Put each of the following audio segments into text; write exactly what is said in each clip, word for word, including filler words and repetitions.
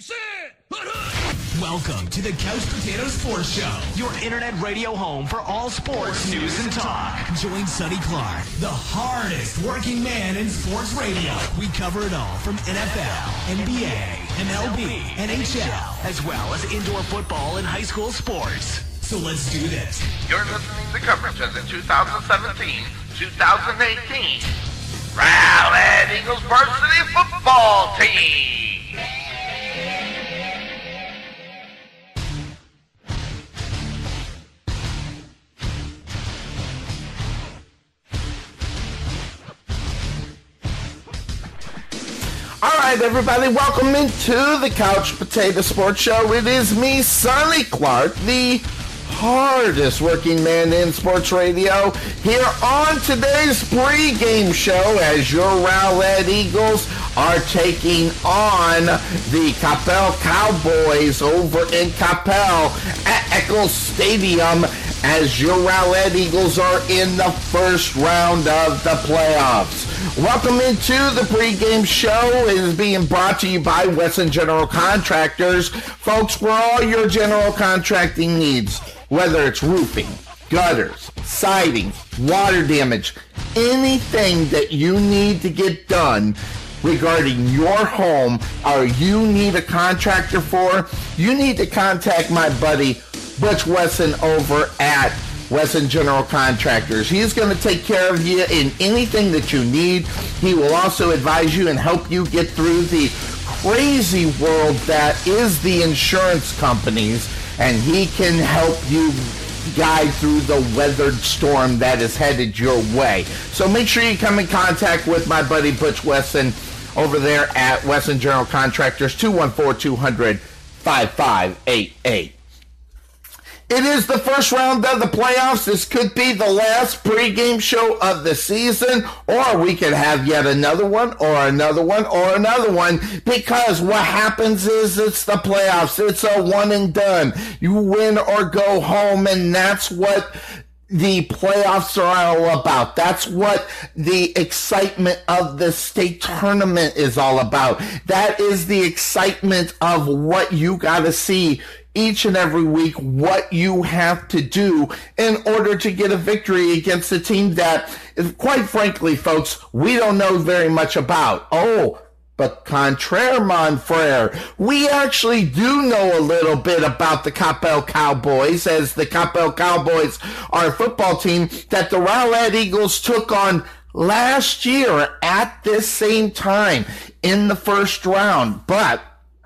set, Welcome to the Couch Potato Sports Show, your internet radio home for all sports news and talk. Join Sonny Clark, the hardest working man in sports radio. We cover it all from N F L, N B A, M L B, N H L, as well as indoor football and high school sports. So let's do this. You're listening to coverage of the two thousand seventeen two thousand eighteen Rowlett Eagles varsity football team. All right, everybody, welcome into the Couch Potato Sports Show. It is me, Sonny Clark, the hardest working man in sports radio, here on today's pregame show as your Rowlett Eagles are taking on the Coppell Cowboys over in Coppell at Eccles Stadium as your Rowlett Eagles are in the first round of the playoffs. Welcome into the pregame show. It is being brought to you by Wesson General Contractors. Folks, for all your general contracting needs, whether it's roofing, gutters, siding, water damage, anything that you need to get done regarding your home or you need a contractor for, you need to contact my buddy Butch Wesson over at Wesson General Contractors. He's going to take care of you in anything that you need. He will also advise you and help you get through the crazy world that is the insurance companies, and he can help you guide through the weathered storm that is headed your way. So make sure you come in contact with my buddy Butch Wesson over there at Wesson General Contractors, two one four, two hundred, five five eight eight. It is the first round of the playoffs. This could be the last pregame show of the season, or we could have yet another one, or another one, or another one, because what happens is it's the playoffs. It's a one and done. You win or go home, and that's what the playoffs are all about. That's what the excitement of the state tournament is all about. That is the excitement of what you got to see each and every week, what you have to do in order to get a victory against a team that, quite frankly, folks, we don't know very much about. Oh, but contraire, mon frere, we actually do know a little bit about the Coppell Cowboys, as the Coppell Cowboys are a football team that the Rowlett Eagles took on last year at this same time in the first round, but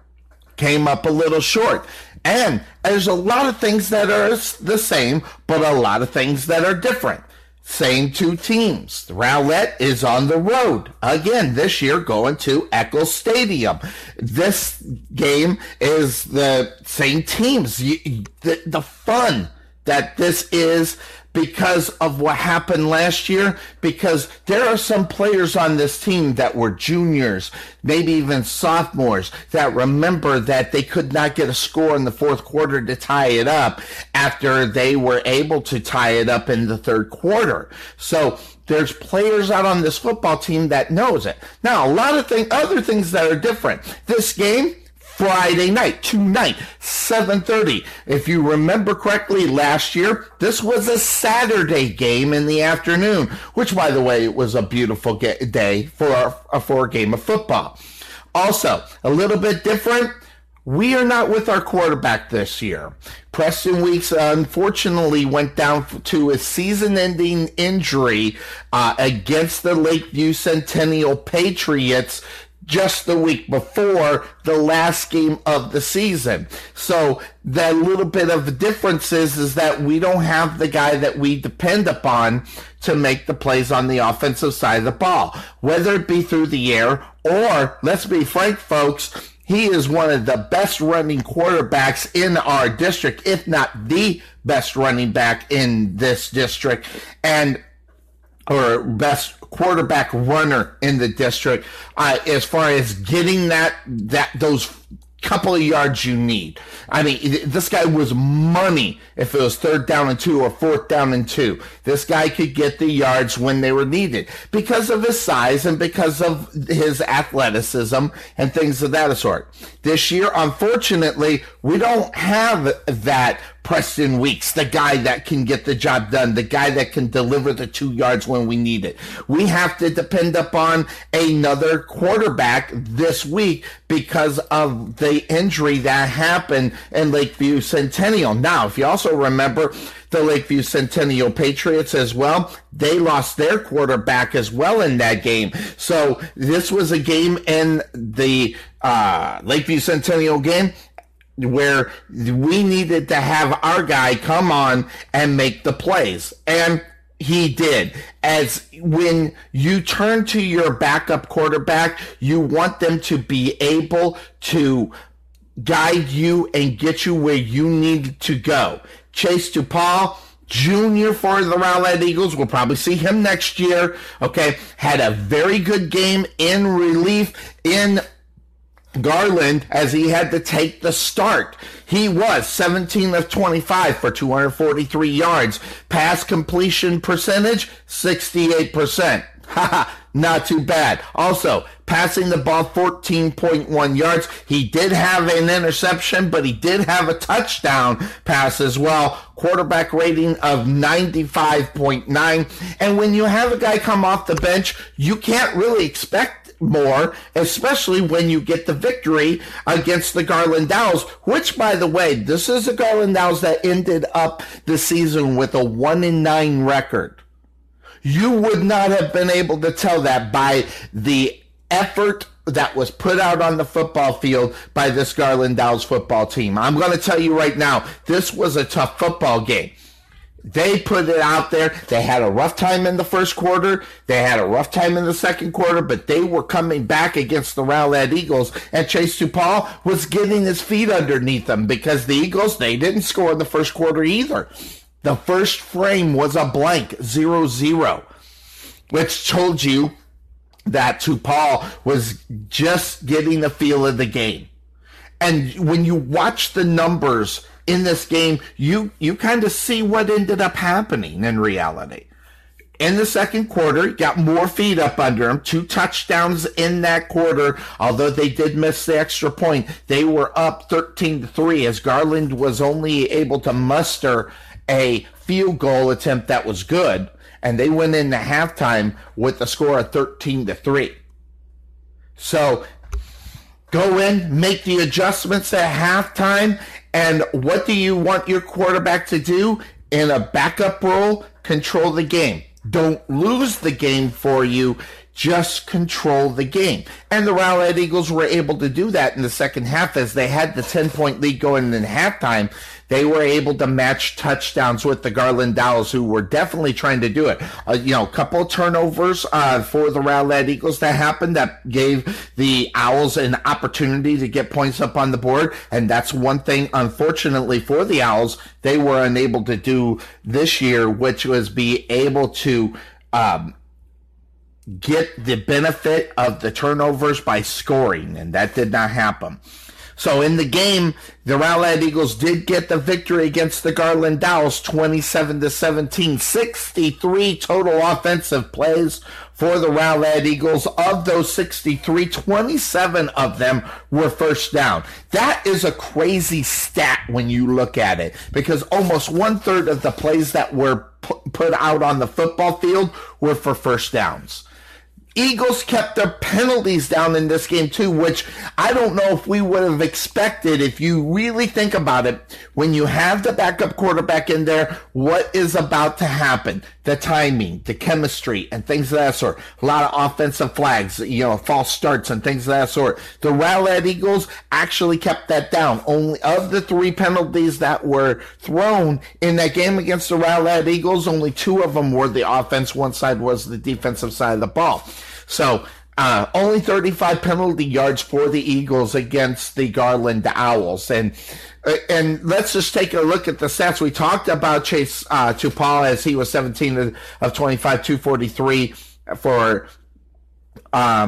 came up a little short. And there's a lot of things that are the same, but a lot of things that are different. Same two teams. Rowlett is on the road again this year, going to Eccles Stadium. This game is the same teams. The, the fun that this is because of what happened last year, because there are some players on this team that were juniors, maybe even sophomores, that remember that they could not get a score in the fourth quarter to tie it up after they were able to tie it up in the third quarter. So there's players out on this football team that knows it. Now, a lot of thing, other things that are different. This game, Friday night, tonight, seven thirty. If you remember correctly, last year, this was a Saturday game in the afternoon, which, by the way, was a beautiful ga- day for a, for a game of football. Also, a little bit different, we are not with our quarterback this year. Preston Weeks, uh, unfortunately, went down to a season-ending injury uh, against the Lakeview Centennial Patriots just the week before the last game of the season. So that little bit of the difference is, is that we don't have the guy that we depend upon to make the plays on the offensive side of the ball, whether it be through the air or, let's be frank, folks, he is one of the best running quarterbacks in our district, if not the best running back in this district, and or best quarterback runner in the district, uh, as far as getting that that those couple of yards you need. I mean, this guy was money if it was third down and two or fourth down and two. This guy could get the yards when they were needed because of his size and because of his athleticism and things of that sort. This year, unfortunately, we don't have that Preston Weeks, the guy that can get the job done, the guy that can deliver the two yards when we need it. We have to depend upon another quarterback this week because of the injury that happened in Lakeview Centennial. Now, if you also remember the Lakeview Centennial Patriots as well, they lost their quarterback as well in that game. So this was a game in the uh, Lakeview Centennial game where we needed to have our guy come on and make the plays. And he did. As when you turn to your backup quarterback, you want them to be able to guide you and get you where you need to go. Chase Tupal Junior for the Rowlett Eagles, we'll probably see him next year, okay, had a very good game in relief in Garland as he had to take the start. He was seventeen of twenty-five for two hundred forty-three yards. Pass completion percentage, sixty-eight percent. Haha, not too bad. Also, passing the ball fourteen point one yards. He did have an interception, but he did have a touchdown pass as well. Quarterback rating of ninety-five point nine. And when you have a guy come off the bench, you can't really expect more, especially when you get the victory against the Garland Owls, which, by the way, this is the Garland Owls that ended up the season with a one and nine record. You would not have been able to tell that by the effort that was put out on the football field by this Garland Owls football team. I'm going to tell you right now, this was a tough football game. They put it out there. They had a rough time in the first quarter. They had a rough time in the second quarter, but they were coming back against the Rowlett Eagles, and Chase Tupal was getting his feet underneath them because the Eagles, they didn't score in the first quarter either. The first frame was a blank, zero zero, which told you that Tupal was just getting the feel of the game. And when you watch the numbers in this game, you, you kind of see what ended up happening in reality. In the second quarter, got more feet up under him, two touchdowns in that quarter, although they did miss the extra point. They were up thirteen to three as Garland was only able to muster a field goal attempt that was good, and they went into halftime with a score of thirteen to three. So go in, make the adjustments at halftime, and what do you want your quarterback to do in a backup role? Control the game. Don't lose the game for you. Just control the game. And the Rowlett Eagles were able to do that in the second half as they had the ten-point lead going in halftime. They were able to match touchdowns with the Garland Owls, who were definitely trying to do it. Uh, you know, a couple of turnovers uh, for the Rowlett Eagles that happened that gave the Owls an opportunity to get points up on the board. And that's one thing, unfortunately, for the Owls, they were unable to do this year, which was be able to um, get the benefit of the turnovers by scoring, and that did not happen. So in the game, the Rowlett Eagles did get the victory against the Garland Owls, twenty-seven to seventeen, sixty-three total offensive plays for the Rowlett Eagles. Of those sixty-three, twenty-seven of them were first down. That is a crazy stat when you look at it, because almost one-third of the plays that were put out on the football field were for first downs. Eagles kept their penalties down in this game too, which I don't know if we would have expected. If you really think about it, when you have the backup quarterback in there, what is about to happen? The timing, the chemistry, and things of that sort. A lot of offensive flags, you know, false starts and things of that sort. The Rowlett Eagles actually kept that down. Only of the three penalties that were thrown in that game against the Rowlett Eagles, only two of them were the offense. One side was the defensive side of the ball. So, uh, only thirty-five penalty yards for the Eagles against the Garland Owls. And and let's just take a look at the stats. We talked about Chase uh, Tupal as he was seventeen of twenty-five, two forty-three for um,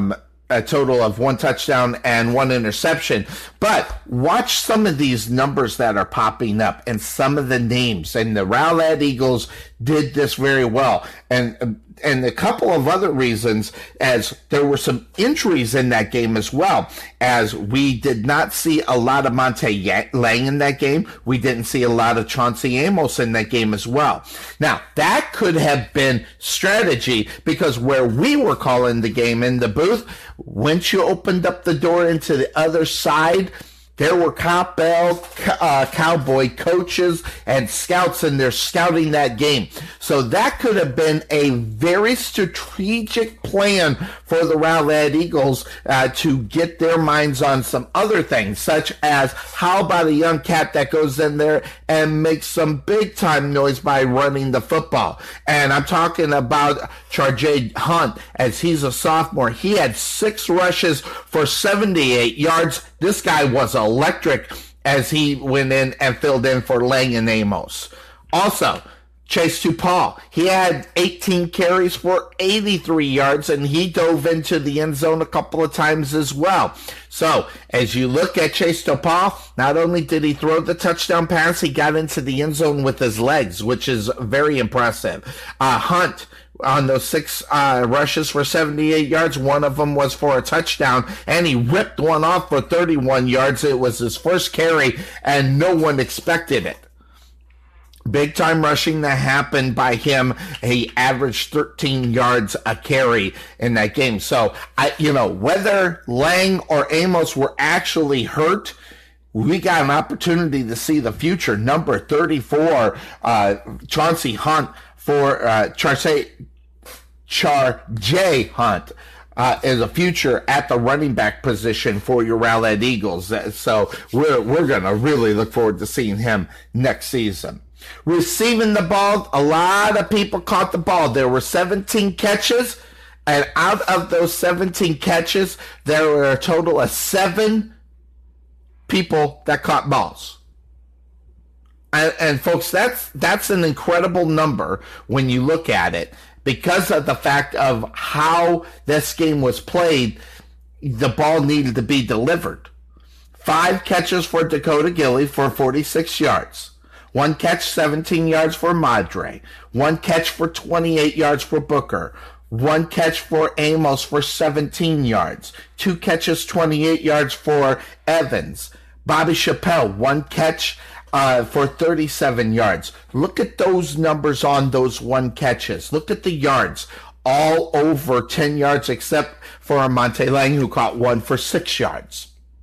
a total of one touchdown and one interception. But watch some of these numbers that are popping up and some of the names. And the Rowlett Eagles did this very well. And and a couple of other reasons, as there were some injuries in that game as well, as we did not see a lot of Monte Lang in that game. We didn't see a lot of Chauncey Amos in that game as well. Now, that could have been strategy, because where we were calling the game in the booth, once you opened up the door into the other side, there were Coppell, uh, Cowboy coaches and scouts, and they're scouting that game. So that could have been a very strategic plan for the Rowlett Eagles uh, to get their minds on some other things, such as how about a young cat that goes in there and makes some big-time noise by running the football. And I'm talking about Charjay Hunt, as he's a sophomore. He had six rushes for seventy-eight yards. This guy was electric as he went in and filled in for Lang and Amos. Also, Chase Tupal, he had eighteen carries for eighty-three yards, and he dove into the end zone a couple of times as well. So, as you look at Chase Tupal, not only did he throw the touchdown pass, he got into the end zone with his legs, which is very impressive. Uh, Hunt, on those six uh, rushes for seventy-eight yards, one of them was for a touchdown, and he ripped one off for thirty-one yards. It was his first carry, and no one expected it. Big time rushing that happened by him. He averaged thirteen yards a carry in that game. So, I, you know, whether Lang or Amos were actually hurt, we got an opportunity to see the future. Number thirty-four, uh, Chauncey Hunt for uh, Charjay Charjay Hunt. Uh, is a future at the running back position for your Rowlett Eagles. So we're we're gonna really look forward to seeing him next season. Receiving the ball, a lot of people caught the ball. There were seventeen catches, and out of those seventeen catches, there were a total of seven people that caught balls. And, and folks, that's that's an incredible number when you look at it, because of the fact of how this game was played. The ball needed to be delivered. Five catches for Dakota Gilly for forty-six yards. One catch, seventeen yards for Madre. One catch for twenty-eight yards for Booker. One catch for Amos for seventeen yards. Two catches, twenty-eight yards for Evans. Bobby Chappelle, one catch uh, for thirty-seven yards. Look at those numbers on those one catches. Look at the yards. All over ten yards, except for Monte Lang, who caught one for six yards.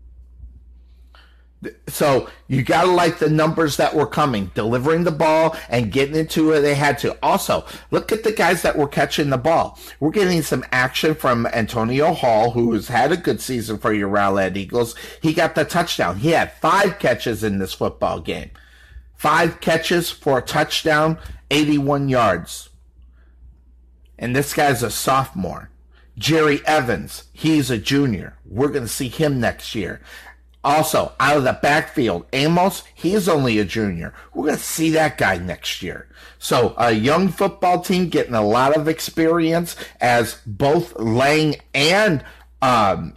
So you got to like the numbers that were coming, delivering the ball and getting into it. They had to. Also, look at the guys that were catching the ball. We're getting some action from Antonio Hall, who has had a good season for your Rowlett Eagles. He got the touchdown. He had five catches in this football game. Five catches for a touchdown, eighty-one yards. And this guy's a sophomore. Jerry Evans, he's a junior. We're going to see him next year. Also, out of the backfield, Amos, he's only a junior. We're going to see that guy next year. So, a young football team getting a lot of experience, as both Lang and um,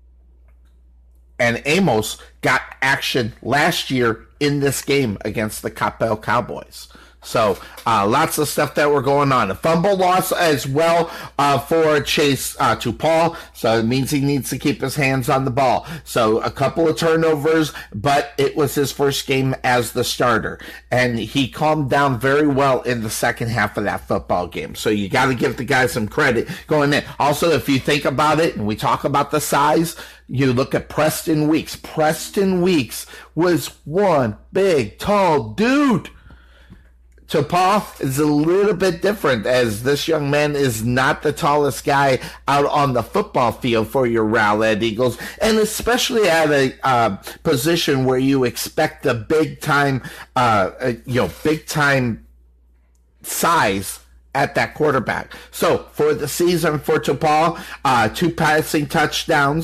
and Amos got action last year in this game against the Coppell Cowboys. So, uh, lots of stuff that were going on. A fumble loss as well uh, for Chase uh, Tupal, so it means he needs to keep his hands on the ball. So, a couple of turnovers, but it was his first game as the starter. And he calmed down very well in the second half of that football game. So, you got to give the guy some credit going in. Also, if you think about it, and we talk about the size, you look at Preston Weeks. Preston Weeks was one big, tall dude. Tupal is a little bit different, as this young man is not the tallest guy out on the football field for your Rowlett Eagles, and especially at a uh, position where you expect a big time, uh, uh, you know, big time size at that quarterback. So for the season for Tupal, uh, two passing touchdowns,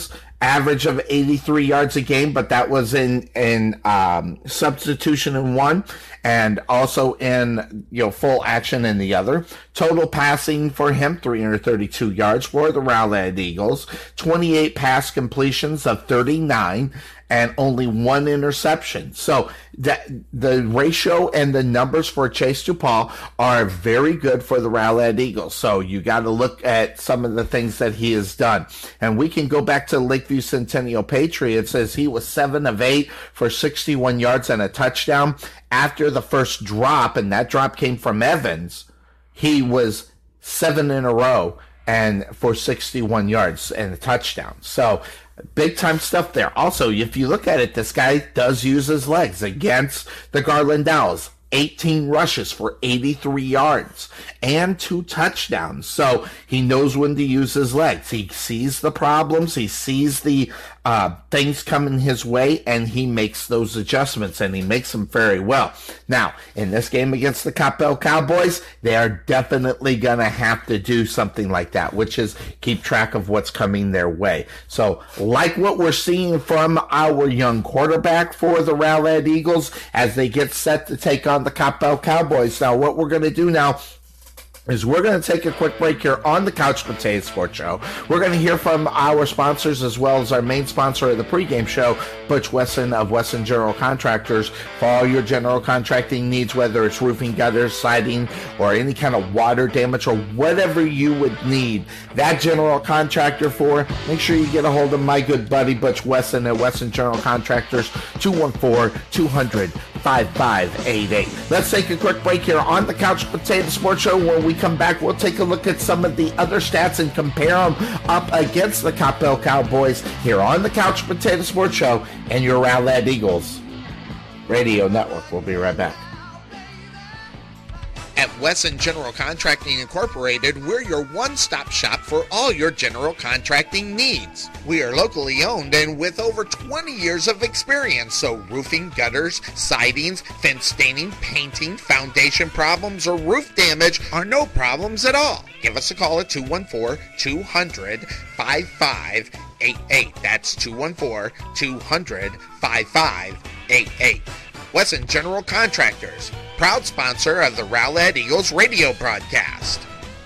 average of eighty-three yards a game, but that was in in um, substitution in one, and also in you know full action in the other. Total passing for him, three hundred thirty-two yards for the Rowlett Eagles, twenty-eight pass completions of thirty-nine, and only one interception. So that the ratio and the numbers for Chase DuPaul are very good for the Rowlett Eagles. So you got to look at some of the things that he has done. And we can go back to Lakeview Centennial Patriots, as he was seven of eight for sixty-one yards and a touchdown. After the first drop, and that drop came from Evans, he was seven in a row and for sixty-one yards and a touchdown. So big time stuff there. Also, if you look at it, this guy does use his legs against the Garland Owls. eighteen rushes for eighty-three yards and two touchdowns. So he knows when to use his legs. He sees the problems. He sees the uh, things coming his way, and he makes those adjustments, and he makes them very well. Now, in this game against the Coppell Cowboys, they are definitely going to have to do something like that, which is keep track of what's coming their way. So, like what we're seeing from our young quarterback for the Rowlett Eagles as they get set to take on the Coppell Cowboys. Now, what we're going to do now is we're going to take a quick break here on the Couch Potato Sports Show. We're going to hear from our sponsors as well as our main sponsor of the pregame show, Butch Wesson of Wesson General Contractors, for all your general contracting needs, whether it's roofing, gutters, siding, or any kind of water damage or whatever you would need that general contractor for. Make sure you get a hold of my good buddy Butch Wesson at Wesson General Contractors, two one four, two hundred, five five eight eight. Let's take a quick break here on the Couch Potato Sports Show. When we come back, we'll take a look at some of the other stats and compare them up against the Coppell Cowboys here on the Couch Potato Sports Show and your Rowlett Eagles Radio Network. We'll be right back. At Wesson General Contracting Incorporated, we're your one-stop shop for all your general contracting needs. We are locally owned and with over twenty years of experience, so roofing, gutters, sidings, fence staining, painting, foundation problems, or roof damage are no problems at all. Give us a call at two one four, two hundred, five five eight eight. That's two one four, two hundred, five five eight eight. Wesson General Contractors, proud sponsor of the Rowlett Eagles radio broadcast.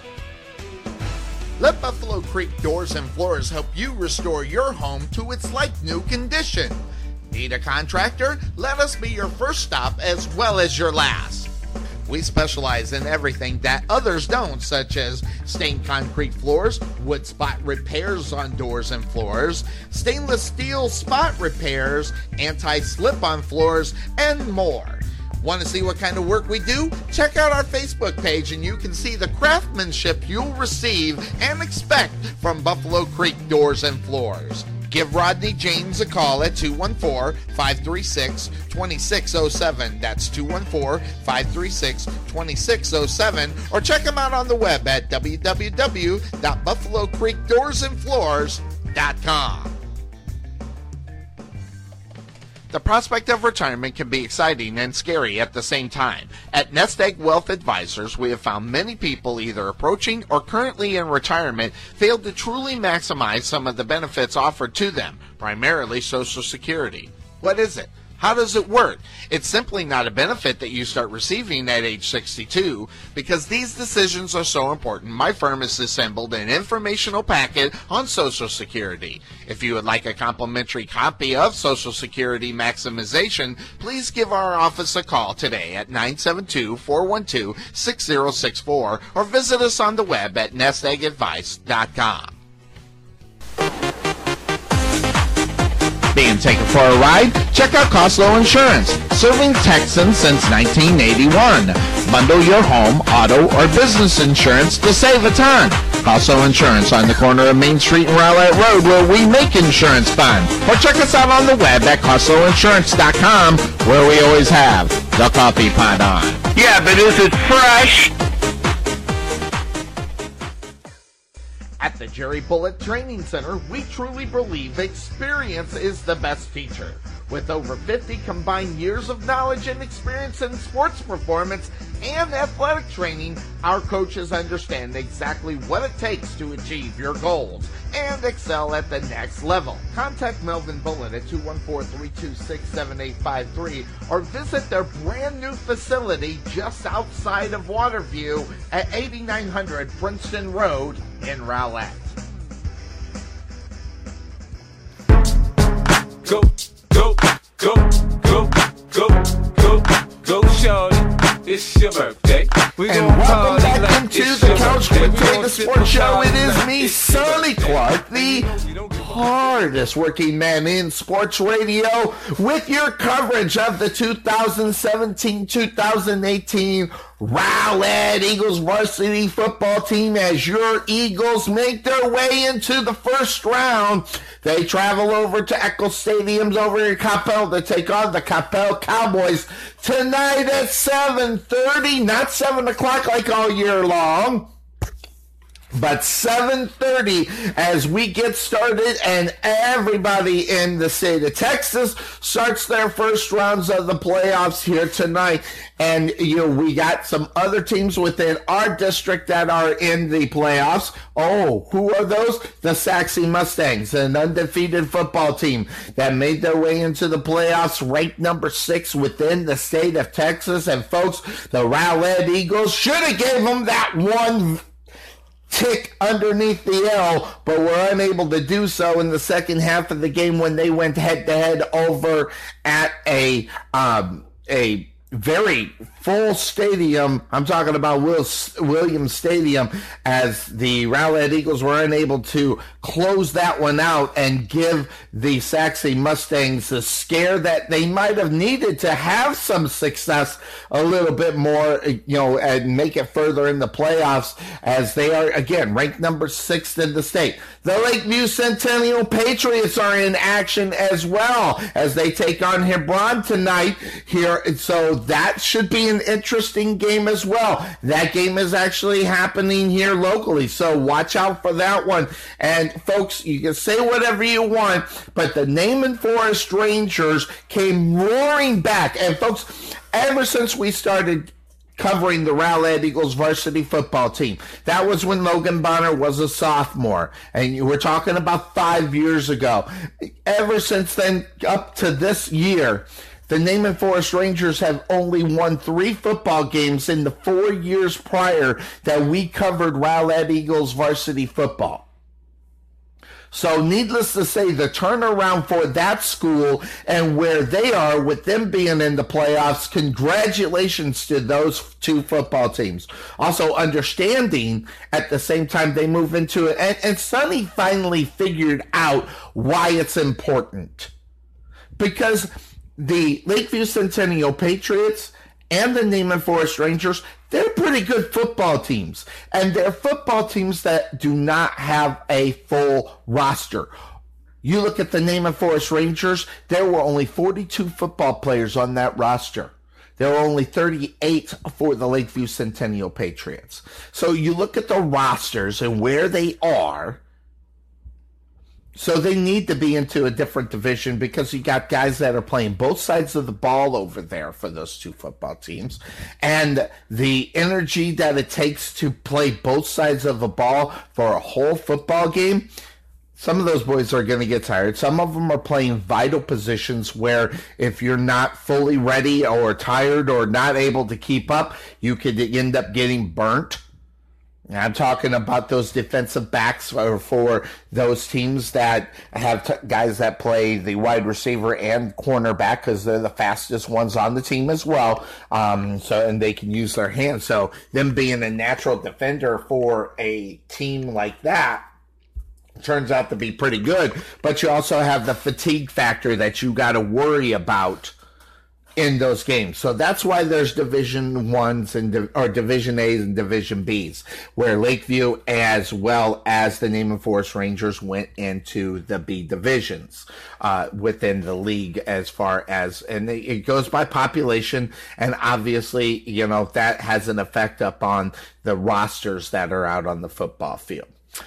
Let Buffalo Creek Doors and Floors help you restore your home to its like-new condition. Need a contractor? Let us be your first stop as well as your last. We specialize in everything that others don't, such as stained concrete floors, wood spot repairs on doors and floors, stainless steel spot repairs, anti-slip-on floors, and more. Want to see what kind of work we do? Check out our Facebook page and you can see the craftsmanship you'll receive and expect from Buffalo Creek Doors and Floors. Give Rodney James a call at two one four, five three six, two six zero seven. That's two one four, five three six, two six zero seven. Or check him out on the web at w w w dot buffalo creek doors and floors dot com. The prospect of retirement can be exciting and scary at the same time. At Nest Egg Wealth Advisors, we have found many people either approaching or currently in retirement failed to truly maximize some of the benefits offered to them, primarily Social Security. What is it? How does it work? It's simply not a benefit that you start receiving at age sixty-two. Because these decisions are so important, my firm has assembled an informational packet on Social Security. If you would like a complimentary copy of Social Security Maximization, please give our office a call today at nine seven two, four one two, six zero six four or visit us on the web at nest egg advice dot com. Being taken for a ride? Check out Costlow Insurance, serving Texans since nineteen eighty-one. Bundle your home, auto, or business insurance to save a ton. Costlow Insurance on the corner of Main Street and Rowlett Road, where we make insurance fun. Or check us out on the web at costlow insurance dot com, where we always have the coffee pot on. Yeah, but is it fresh? At the Jerry Bullitt Training Center, we truly believe experience is the best teacher. With over fifty combined years of knowledge and experience in sports performance and athletic training, our coaches understand exactly what it takes to achieve your goals and excel at the next level. Contact Melvin Bullitt at two one four, three two six, seven eight five three or visit their brand new facility just outside of Waterview at eighty-nine hundred Princeton Road in Rowlett. Go, go, go, go, go, go, go, shorty. It's your birthday. We and welcome back like into the Couch Potato Sports Show. It is me, Sonny Clark, the hardest working man in sports radio, with your coverage of the two thousand seventeen two thousand eighteen Rowlett Eagles varsity football team. As your Eagles make their way into the first round, they travel over to Eccles Stadium's over in Coppell to take on the Coppell Cowboys tonight at seven thirty, not seven o'clock like all year long, but seven thirty as we get started and everybody in the state of Texas starts their first rounds of the playoffs here tonight. And, you know, we got some other teams within our district that are in the playoffs. Oh, who are those? The Saxe Mustangs, an undefeated football team that made their way into the playoffs, ranked number six within the state of Texas. And, folks, the Rowlett Eagles should have gave them that one tick underneath the L, but were unable to do so in the second half of the game when they went head-to-head over at a um, a very full stadium. I'm talking about Will, Williams Stadium, as the Rowlett Eagles were unable to close that one out and give the Saxe Mustangs the scare that they might have needed to have some success a little bit more, you know, and make it further in the playoffs, as they are, again, ranked number six in the state. The Lakeview Centennial Patriots are in action as well as they take on Hebron tonight here. So that should be an interesting game as well. That game is actually happening here locally, so watch out for that one. And folks, you can say whatever you want, but the Naaman Forest Rangers came roaring back. And folks, ever since we started covering the Rowlett Eagles varsity football team, that was when Logan Bonner was a sophomore, and you were talking about five years ago. Ever since then, up to this year, the Naaman Forest Rangers have only won three football games in the four years prior that we covered Rowlett Eagles varsity football. So needless to say, the turnaround for that school and where they are with them being in the playoffs, congratulations to those two football teams. Also understanding at the same time they move into it. And, and Sonny finally figured out why it's important. Because the Lakeview Centennial Patriots and the Naaman Forest Rangers, they're pretty good football teams. And they're football teams that do not have a full roster. You look at the Naaman Forest Rangers, there were only forty-two football players on that roster. There were only thirty-eight for the Lakeview Centennial Patriots. So you look at the rosters and where they are. So they need to be into a different division because you got guys that are playing both sides of the ball over there for those two football teams. And the energy that it takes to play both sides of the ball for a whole football game, some of those boys are going to get tired. Some of them are playing vital positions where if you're not fully ready or tired or not able to keep up, you could end up getting burnt. I'm talking about those defensive backs for, for those teams that have t- guys that play the wide receiver and cornerback, because they're the fastest ones on the team as well. Um, so and they can use their hands. So them being a natural defender for a team like that turns out to be pretty good. But you also have the fatigue factor that you got to worry about in those games. So that's why there's Division Ones and di- or Division A's and Division B's, where Lakeview as well as the Naaman Forest Rangers went into the B divisions uh, within the league, as far as, and it goes by population, and obviously, you know, that has an effect upon the rosters that are out on the football field.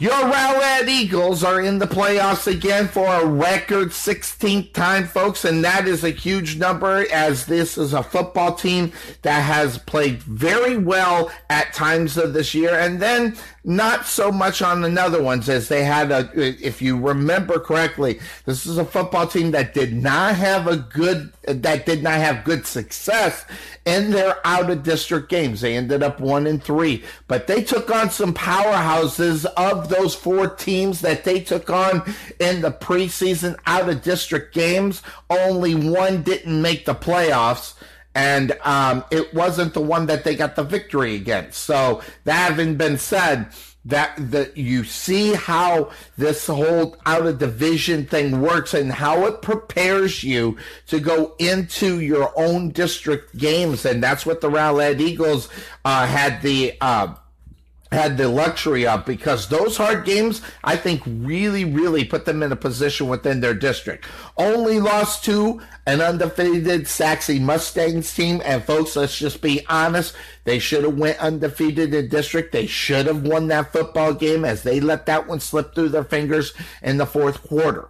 Your Rowlett Eagles are in the playoffs again for a record sixteenth time, folks, and that is a huge number, as this is a football team that has played very well at times of this year, and then not so much on another ones, as they had a, if you remember correctly, this is a football team that did not have a good, that did not have good success in their out-of-district games. They ended up one and three, but they took on some powerhouses. Of those four teams that they took on in the preseason out-of-district games, only one didn't make the playoffs, and um, it wasn't the one that they got the victory against. So that having been said, that that you see how this whole out-of-division thing works and how it prepares you to go into your own district games, and that's what the Rowlett Eagles uh, had the uh, had the luxury of, because those hard games, I think, really, really put them in a position within their district. Only lost to an undefeated Saxe Mustangs team, and folks, let's just be honest, they should have went undefeated in district. They should have won that football game, as they let that one slip through their fingers in the fourth quarter.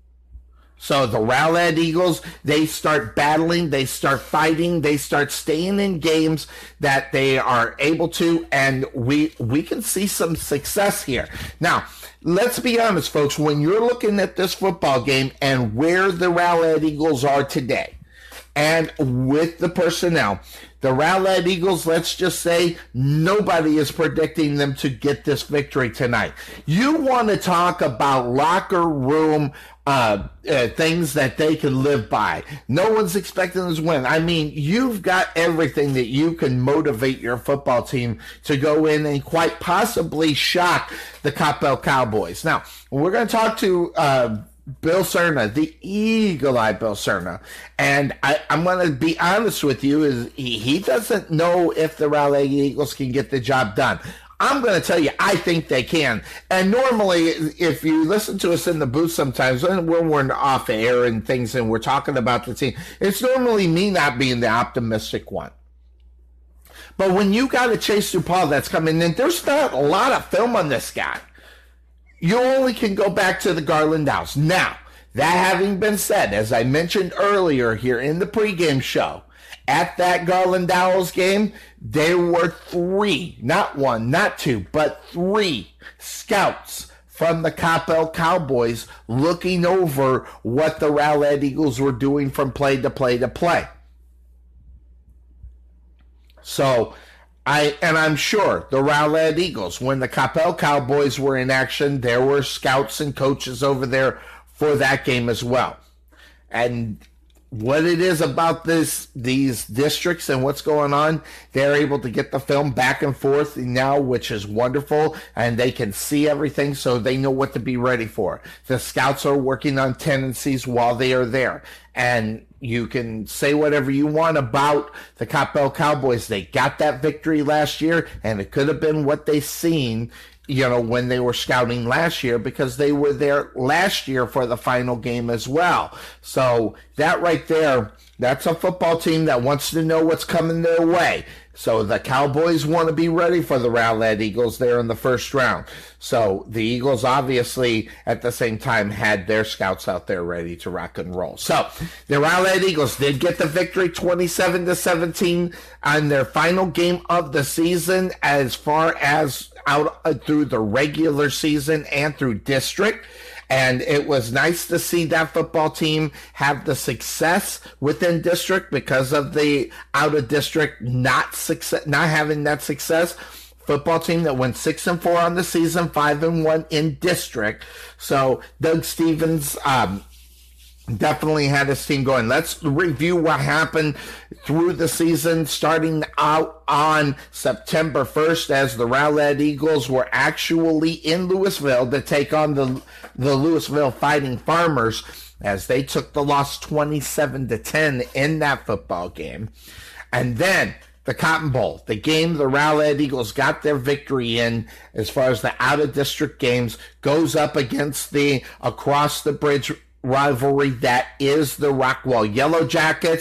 So the Rowlett Eagles, they start battling, they start fighting, they start staying in games that they are able to, and we we can see some success here. Now, let's be honest, folks, when you're looking at this football game and where the Rowlett Eagles are today, and with the personnel, the Rowlett Eagles, let's just say nobody is predicting them to get this victory tonight. You want to talk about locker room uh, uh, things that they can live by. No one's expecting them to win. I mean, you've got everything that you can motivate your football team to go in and quite possibly shock the Coppell Cowboys. Now, we're going to talk to uh, Bill Cerna, the eagle-eye Bill Cerna, and I, I'm going to be honest with you, is he, he doesn't know if the Rowlett Eagles can get the job done. I'm going to tell you, I think they can. And normally, if you listen to us in the booth sometimes, when we're off air and things and we're talking about the team, it's normally me not being the optimistic one. But when you got a Chase DuPaul that's coming in, there's not a lot of film on this guy. You only can go back to the Garland Owls. Now, that having been said, as I mentioned earlier here in the pregame show, at that Garland Owls game, there were three, not one, not two, but three scouts from the Coppell Cowboys looking over what the Rowlett Eagles were doing from play to play to play. So, I and I'm sure the Rowlett Eagles, when the Coppell Cowboys were in action, there were scouts and coaches over there for that game as well. And what it is about this these districts and what's going on, they're able to get the film back and forth now, which is wonderful, and they can see everything, so they know what to be ready for. The scouts are working on tendencies while they are there, and you can say whatever you want about the Coppell Cowboys. They got that victory last year, and it could have been what they seen, you know, when they were scouting last year, because they were there last year for the final game as well. So that right there, that's a football team that wants to know what's coming their way. So the Cowboys want to be ready for the Rowlett Eagles there in the first round. So the Eagles obviously at the same time had their scouts out there ready to rock and roll. So the Rowlett Eagles did get the victory twenty-seven to seventeen on their final game of the season, as far as out through the regular season and through district. And it was nice to see that football team have the success within district because of the out of district not success, not having that success. Football team that went six and four on the season, five and one in district. So Doug Stevens um, definitely had his team going. Let's review what happened through the season, starting out on September first, as the Rowlett Eagles were actually in Louisville to take on the the Louisville Fighting Farmers, as they took the loss twenty-seven to ten in that football game. And then the Cotton Bowl, the game the Rowlett Eagles got their victory in as far as the out-of-district games, goes up against the across-the-bridge rivalry that is the Rockwall Yellow Jackets.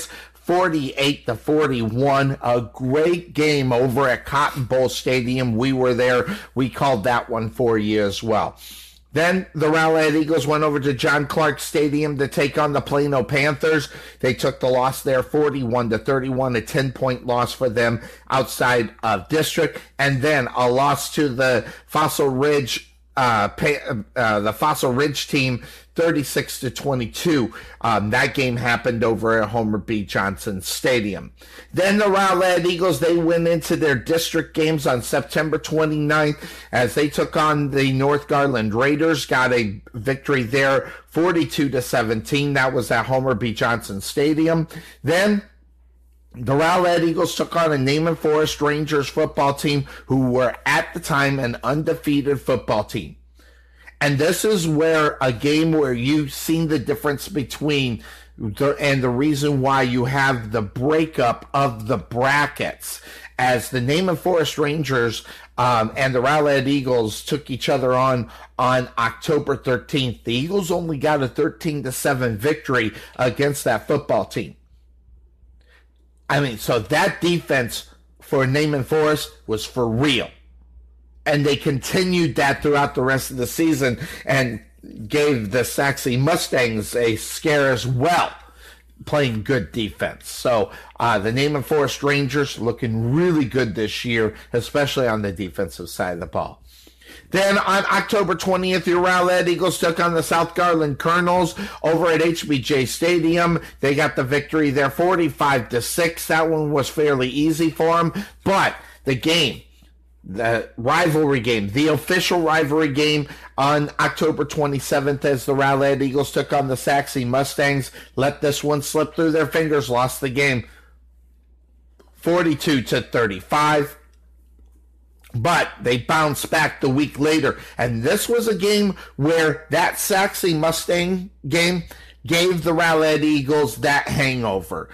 forty-eight to forty-one. A great game over at Cotton Bowl Stadium. We were there. We called that one for you as well. Then the Rowlett Eagles went over to John Clark Stadium to take on the Plano Panthers. They took the loss there, forty-one to thirty-one, a ten-point loss for them outside of district. And then a loss to the Fossil Ridge, uh, pay, uh, the Fossil Ridge team, thirty-six to twenty-two. Um, that game happened over at Homer B. Johnson Stadium. Then the Rowlett Eagles, they went into their district games on September twenty-ninth as they took on the North Garland Raiders, got a victory there, forty-two to seventeen. That was at Homer B. Johnson Stadium. Then the Rowlett Eagles took on a Naaman Forest Rangers football team who were at the time an undefeated football team. And this is where a game where you've seen the difference between the, and the reason why you have the breakup of the brackets, as the Naaman Forest Rangers um, and the Rowlett Eagles took each other on on October thirteenth. The Eagles only got a thirteen to seven victory against that football team. I mean, so that defense for Naaman Forest was for real. And they continued that throughout the rest of the season and gave the Saxe Mustangs a scare as well, playing good defense. So uh, the Naaman Forest Rangers looking really good this year, especially on the defensive side of the ball. Then on October twentieth, your Rowlett Eagles took on the South Garland Colonels over at H B J Stadium. They got the victory there, forty-five to six. That one was fairly easy for them. But the game, the rivalry game, the official rivalry game on October twenty-seventh as the Rowlett Eagles took on the Saxe Mustangs, let this one slip through their fingers, lost the game forty-two to thirty-five. But they bounced back the week later. And this was a game where that Saxe Mustang game gave the Rowlett Eagles that hangover.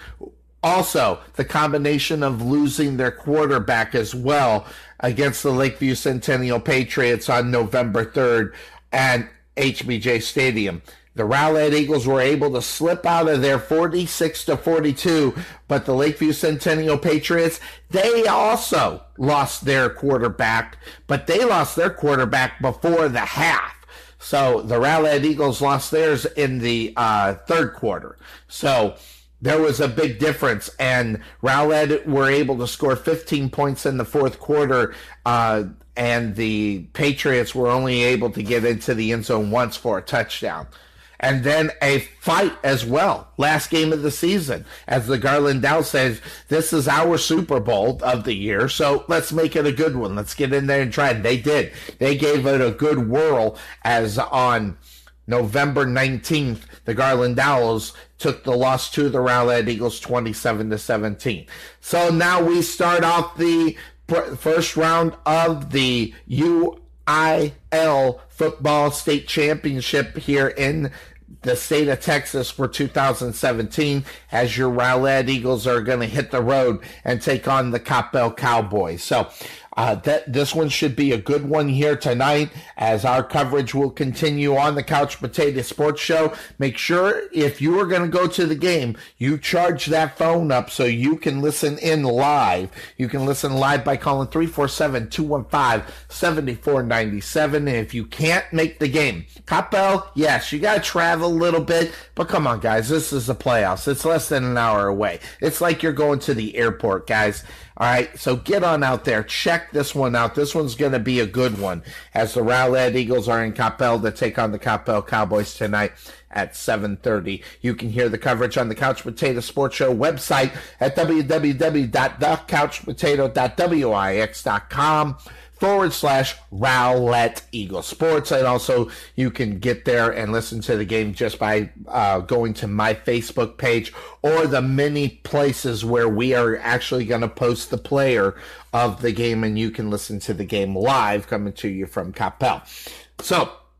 Also, the combination of losing their quarterback as well against the Lakeview Centennial Patriots on November third at H B J Stadium. The Rowlett Eagles were able to slip out of there forty-six to forty-two, but the Lakeview Centennial Patriots, they also lost their quarterback, but they lost their quarterback before the half. So the Rowlett Eagles lost theirs in the uh, third quarter. So there was a big difference, and Rowlett were able to score fifteen points in the fourth quarter, uh, and the Patriots were only able to get into the end zone once for a touchdown. And then a fight as well, last game of the season. As the Garland Dow says, this is our Super Bowl of the year, so let's make it a good one. Let's get in there and try it. They did. They gave it a good whirl, as on November nineteenth, the Garland Owls took the loss to the Rowlett Eagles twenty-seven to seventeen. So now we start off the first round of the U I L Football State Championship here in the state of Texas for two thousand seventeen, as your Rowlett Eagles are going to hit the road and take on the Coppell Cowboys. So uh, that this one should be a good one here tonight, as our coverage will continue on the Couch Potato Sports Show. Make sure if you are going to go to the game, you charge that phone up so you can listen in live. You can listen live by calling three four seven, two one five, seven four nine seven. And if you can't make the game, Coppell, yes, you got to travel a little bit, but come on, guys, this is the playoffs. It's less than an hour away. It's like you're going to the airport, guys. All right, so get on out there. Check this one out. This one's going to be a good one, as the Rowlett Eagles are in Coppell to take on the Coppell Cowboys tonight at seven thirty. You can hear the coverage on the Couch Potato Sports Show website at w w w dot the couch potato dot wix dot com forward slash Rowlett Eagle Sports. And also you can get there and listen to the game just by uh, going to my Facebook page, or the many places where we are actually going to post the player of the game, and you can listen to the game live coming to you from Coppell. So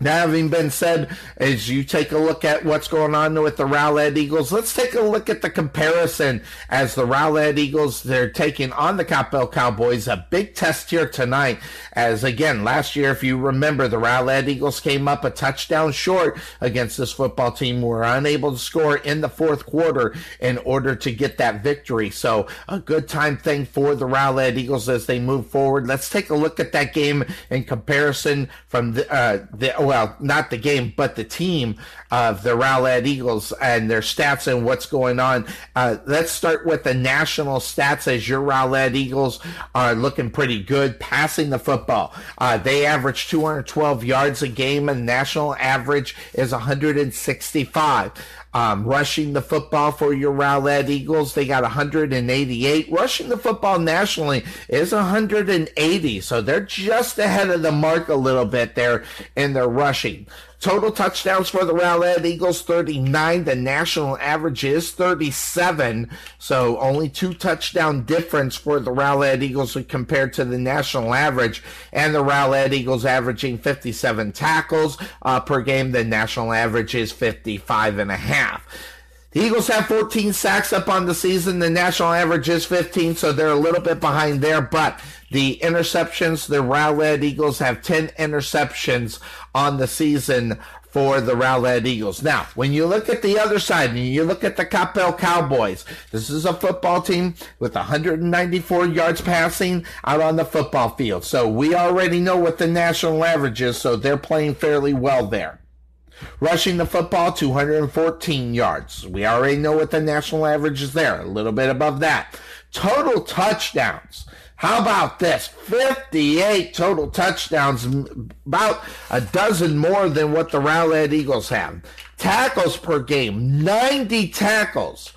That having been said, as you take a look at what's going on with the Rowlett Eagles, let's take a look at the comparison as the Rowlett Eagles, they're taking on the Coppell Cowboys. A big test here tonight, as again, last year, if you remember, the Rowlett Eagles came up a touchdown short against this football team, were unable to score in the fourth quarter in order to get that victory. So a good time thing for the Rowlett Eagles as they move forward. Let's take a look at that game in comparison from the, uh, the well, not the game, but the team of the Rowlett Eagles and their stats and what's going on. Uh, let's start with the national stats, as your Rowlett Eagles are looking pretty good passing the football. Uh, they average two hundred twelve yards a game, and national average is one hundred sixty-five. Um, rushing the football for your Rowlett Eagles, they got one hundred eighty-eight. Rushing the football nationally is one hundred eighty, so they're just ahead of the mark a little bit there in their rushing. Total touchdowns for the Rowlett Eagles, thirty-nine. The national average is thirty-seven, so only two touchdown difference for the Rowlett Eagles compared to the national average, and the Rowlett Eagles averaging fifty-seven tackles uh, per game. The national average is fifty-five and a half. The Eagles have fourteen sacks up on the season. The national average is fifteen, so they're a little bit behind there. But the interceptions, the Rowlett Eagles have ten interceptions on the season for the Rowlett Eagles. Now, when you look at the other side and you look at the Coppell Cowboys, this is a football team with one hundred ninety-four yards passing out on the football field. So we already know what the national average is, so they're playing fairly well there. Rushing the football, two hundred fourteen yards. We already know what the national average is there, a little bit above that. Total touchdowns. How about this? fifty-eight total touchdowns, about a dozen more than what the Rowlett Eagles have. Tackles per game, ninety tackles.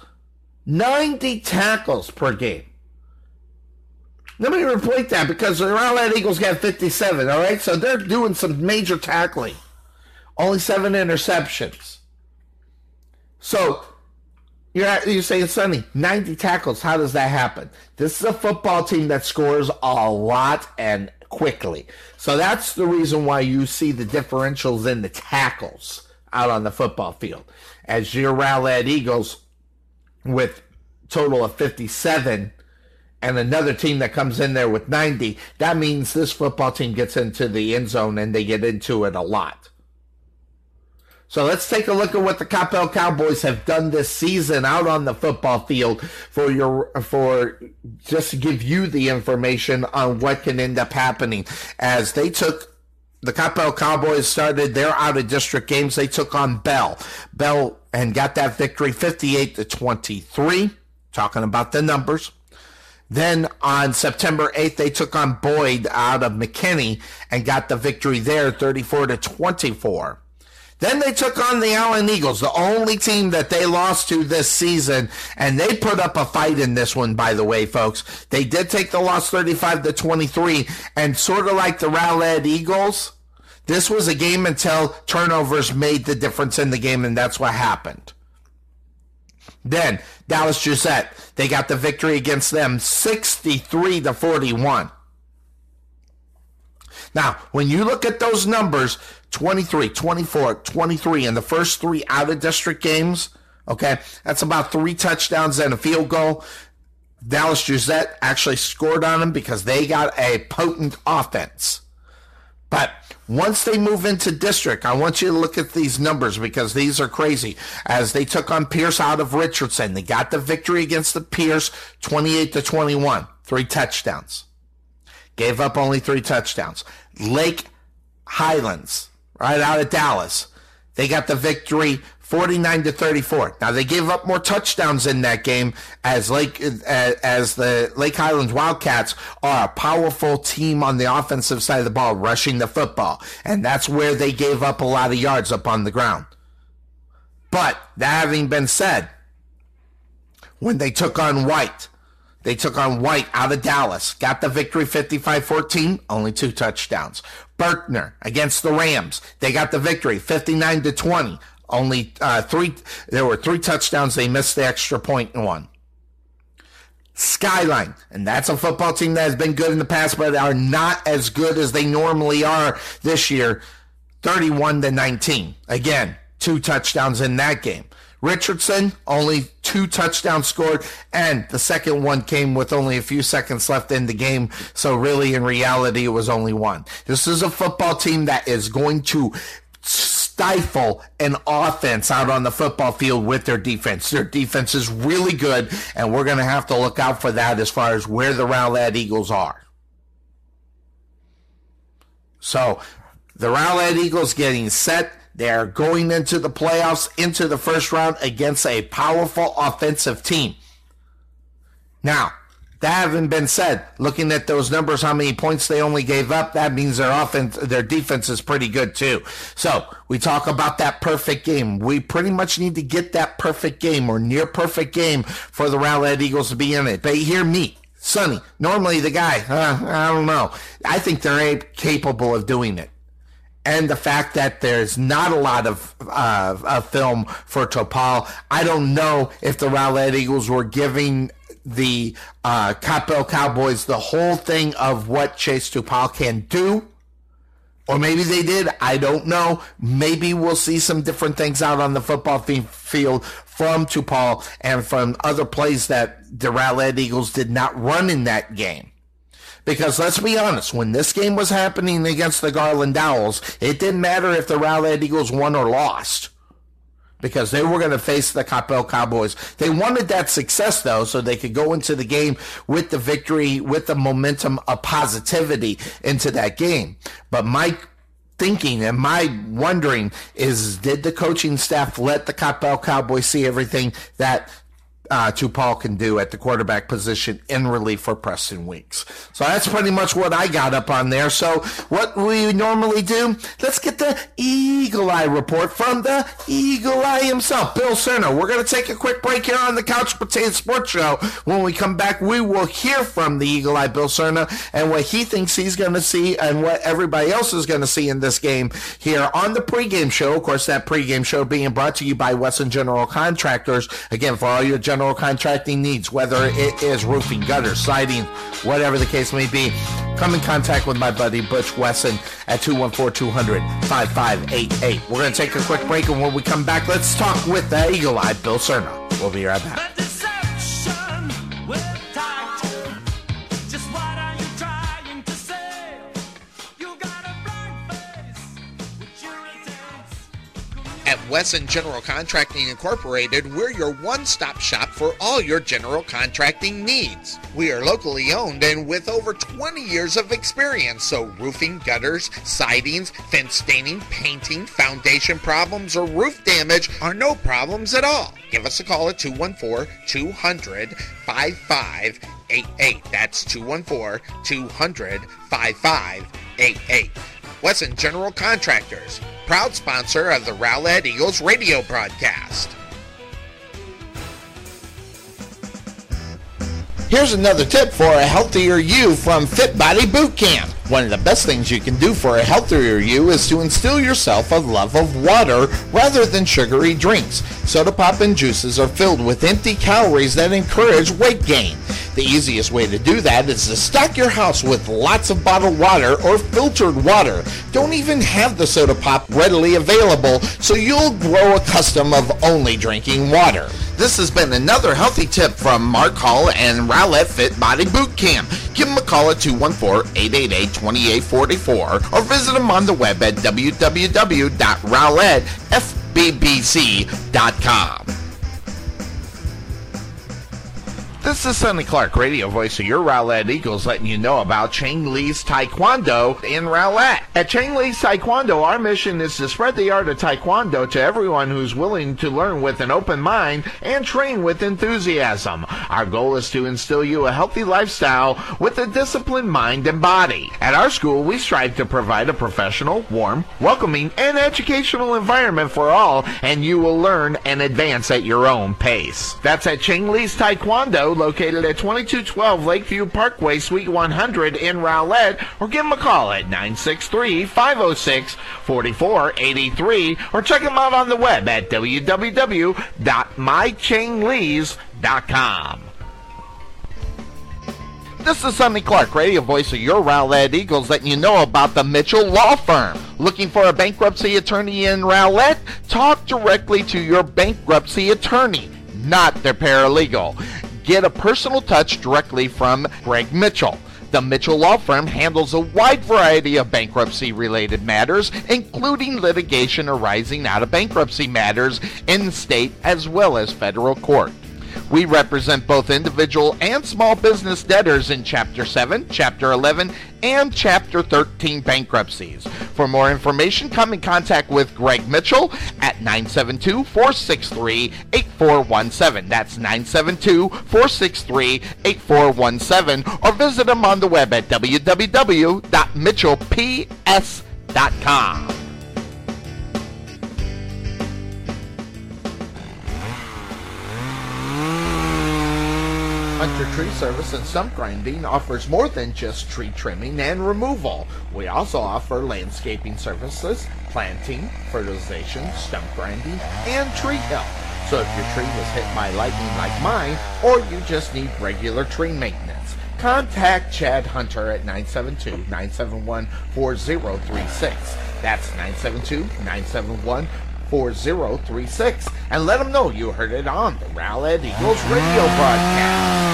ninety tackles per game. Let me repeat that, because the Rowlett Eagles got fifty-seven, all right? So they're doing some major tackling. Only seven interceptions. So, you're, you're saying, Sonny, ninety tackles, how does that happen? This is a football team that scores a lot and quickly. So that's the reason why you see the differentials in the tackles out on the football field. As your Rowlett Eagles, with total of fifty-seven, and another team that comes in there with ninety, that means this football team gets into the end zone and they get into it a lot. So let's take a look at what the Coppell Cowboys have done this season out on the football field for your for just to give you the information on what can end up happening. As they took the Coppell Cowboys started their out of district games, they took on Bell. Bell and got that victory fifty-eight to twenty-three. Talking about the numbers. Then on September eighth, they took on Boyd out of McKinney and got the victory there, thirty-four to twenty-four. Then they took on the Allen Eagles, the only team that they lost to this season, and they put up a fight in this one, by the way, folks. They did take the loss thirty-five to twenty-three, and sort of like the Rowlett Eagles, this was a game until turnovers made the difference in the game, and that's what happened. Then, Dallas Gazette, they got the victory against them, sixty-three to forty-one. Now, when you look at those numbers, twenty-three, twenty-four, twenty-three in the first three out-of-district games, okay, that's about three touchdowns and a field goal. Dallas Gazette actually scored on them because they got a potent offense. But once they move into district, I want you to look at these numbers because these are crazy. As they took on Pierce out of Richardson, they got the victory against the Pierce, twenty-eight to twenty-one, three touchdowns. Gave up only three touchdowns. Lake Highlands, right out of Dallas, they got the victory forty-nine to thirty-four. Now, they gave up more touchdowns in that game as Lake as the Lake Highlands Wildcats are a powerful team on the offensive side of the ball, rushing the football. And that's where they gave up a lot of yards up on the ground. But that having been said, when they took on White, They took on White out of Dallas. Got the victory fifty-five fourteen, only two touchdowns. Berkner against the Rams. They got the victory fifty-nine to twenty. Only uh, three, there were three touchdowns. They missed the extra point and one. Skyline, and that's a football team that has been good in the past, but are not as good as they normally are this year. thirty-one to nineteen. Again, two touchdowns in that game. Richardson, only two touchdowns scored, and the second one came with only a few seconds left in the game, so really, in reality, it was only one. This is a football team that is going to stifle an offense out on the football field with their defense. Their defense is really good, and we're going to have to look out for that as far as where the Rowlett Eagles are. So, the Rowlett Eagles getting set. They're going into the playoffs, into the first round against a powerful offensive team. Now, that having been said, looking at those numbers, how many points they only gave up, that means their offense, their defense is pretty good too. So, we talk about that perfect game. We pretty much need to get that perfect game or near perfect game for the Rowlett Eagles to be in it. But hear me, Sonny, normally the guy, uh, I don't know. I think they're capable of doing it. And the fact that there's not a lot of, uh, of film for Topal. I don't know if the Rowlett Eagles were giving the uh, Coppell Cowboys the whole thing of what Chase Topal can do. Or maybe they did. I don't know. Maybe we'll see some different things out on the football field from Topal and from other plays that the Rowlett Eagles did not run in that game. Because let's be honest, when this game was happening against the Garland Owls, it didn't matter if the Rowlett Eagles won or lost. Because they were going to face the Coppell Cowboys. They wanted that success, though, so they could go into the game with the victory, with the momentum of positivity into that game. But my thinking and my wondering is, did the coaching staff let the Coppell Cowboys see everything that Uh, Topal can do at the quarterback position in relief for Preston Weeks? So that's pretty much what I got up on there. So what we normally do, let's get the Eagle Eye report from the Eagle Eye himself, Bill Cerner. We're going to take a quick break here on the Couch Potato Sports Show. When we come back, we will hear from the Eagle Eye, Bill Cerner, and what he thinks he's going to see and what everybody else is going to see in this game here on the pregame show. Of course, that pregame show being brought to you by Wesson General Contractors. Again, for all your general General contracting needs, whether it is roofing, gutters, siding, whatever the case may be, come in contact with my buddy Butch Wesson at two one four, two hundred, five five eight eight. We're going to take a quick break, and when we come back, let's talk with the Eagle Eye, Bill Cerner. We'll be right back. At Wesson General Contracting Incorporated, we're your one-stop shop for all your general contracting needs. We are locally owned and with over twenty years of experience, so roofing, gutters, sidings, fence staining, painting, foundation problems, or roof damage are no problems at all. Give us a call at two one four, two hundred, five five eight eight. That's two one four, two hundred, five five eight eight. Wesson General Contractors, proud sponsor of the Rowlett Eagles radio broadcast. Here's another tip for a healthier you from Fit Body Boot Camp. One of the best things you can do for a healthier you is to instill yourself a love of water rather than sugary drinks. Soda pop and juices are filled with empty calories that encourage weight gain. The easiest way to do that is to stock your house with lots of bottled water or filtered water. Don't even have the soda pop readily available, so you'll grow accustomed of only drinking water. This has been another healthy tip from Mark Hall and Rowlett Fit Body Boot Camp. Give them a call at two one four, eight eight eight, two eight four four or visit them on the web at w w w dot rowlett f b b c dot com. This is Sonny Clark, radio voice of your Rowlett Eagles, letting you know about Chang Lee's Taekwondo in Rowlett. At Chang Lee's Taekwondo, our mission is to spread the art of Taekwondo to everyone who's willing to learn with an open mind and train with enthusiasm. Our goal is to instill you a healthy lifestyle with a disciplined mind and body. At our school, we strive to provide a professional, warm, welcoming, and educational environment for all, and you will learn and advance at your own pace. That's at Chang Lee's Taekwondo, located at twenty-two twelve Lakeview Parkway, Suite one hundred in Rowlett, or give them a call at nine six three, five oh six, four four eight three, or check them out on the web at w w w dot my chang lees dot com. This is Sonny Clark, radio voice of your Rowlett Eagles, letting you know about the Mitchell Law Firm. Looking for a bankruptcy attorney in Rowlett? Talk directly to your bankruptcy attorney, not their paralegal. Get a personal touch directly from Greg Mitchell. The Mitchell Law Firm handles a wide variety of bankruptcy-related matters, including litigation arising out of bankruptcy matters in state as well as federal court. We represent both individual and small business debtors in Chapter seven, Chapter eleven, and Chapter thirteen bankruptcies. For more information, come in contact with Greg Mitchell at nine seven two, four six three, eight four one seven. That's nine seven two, four six three, eight four one seven, or visit him on the web at w w w dot mitchell p s dot com. Hunter Tree Service and Stump Grinding offers more than just tree trimming and removal. We also offer landscaping services, planting, fertilization, stump grinding, and tree help. So if your tree was hit by lightning like mine, or you just need regular tree maintenance, contact Chad Hunter at nine seven two, nine seven one, four zero three six. That's nine seven two, nine seven one, four zero three six, and let them know you heard it on the Rowlett Eagles radio broadcast.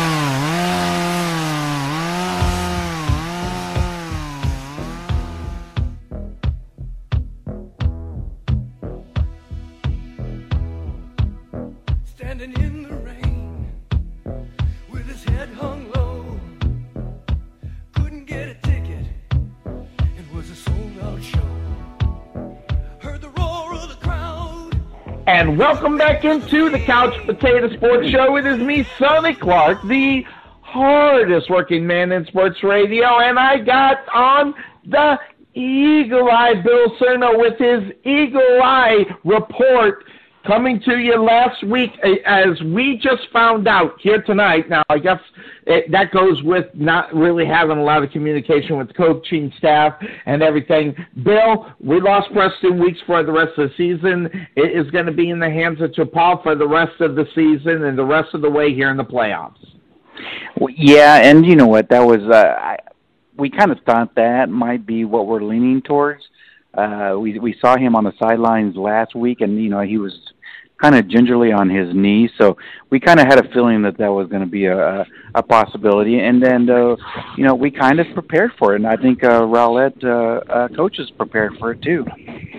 Standing in the rain with his head hung low, couldn't get a ticket, it was a sold-out show, heard the roar of the crowd. And welcome back into the Couch Potato Sports Show. It is me, Sonny Clark, the hardest working man in sports radio, and I got on the Eagle Eye Bill Cerno with his Eagle Eye report, coming to you last week, as we just found out here tonight. Now, I guess it, that goes with not really having a lot of communication with the coaching staff and everything. Bill, we lost Preston Weeks for the rest of the season. It is going to be in the hands of Chapal for the rest of the season and the rest of the way here in the playoffs. Well, yeah, and you know what? That was uh, I, we kind of thought that might be what we're leaning towards. Uh, we we saw him on the sidelines last week, and you know he was kind of gingerly on his knee, so we kind of had a feeling that that was going to be a, a possibility, and then uh, you know we kind of prepared for it, and I think uh, Rowlett uh, uh, coaches prepared for it too.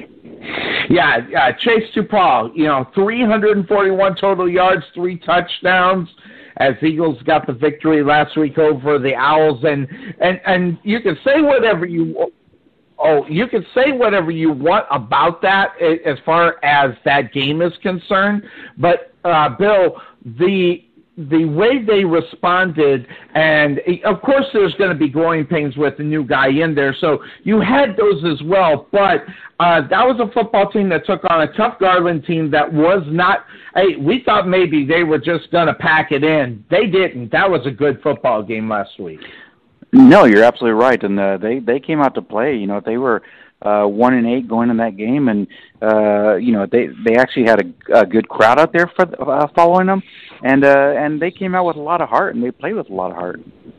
Yeah, uh, Chase Tupal, you know, three hundred forty-one total yards, three touchdowns, as Eagles got the victory last week over the Owls, and and and you can say whatever you. Oh, you can say whatever you want about that as far as that game is concerned, but uh, Bill, the the way they responded, and of course there's going to be growing pains with the new guy in there, so you had those as well, but uh, that was a football team that took on a tough Garland team that was not, hey, we thought maybe they were just going to pack it in. They didn't. That was a good football game last week. No, you're absolutely right, and uh, they they came out to play. You know, they were uh, one and eight going in that game, and uh, you know they they actually had a, a good crowd out there for uh, following them, and uh, and they came out with a lot of heart, and they played with a lot of heart.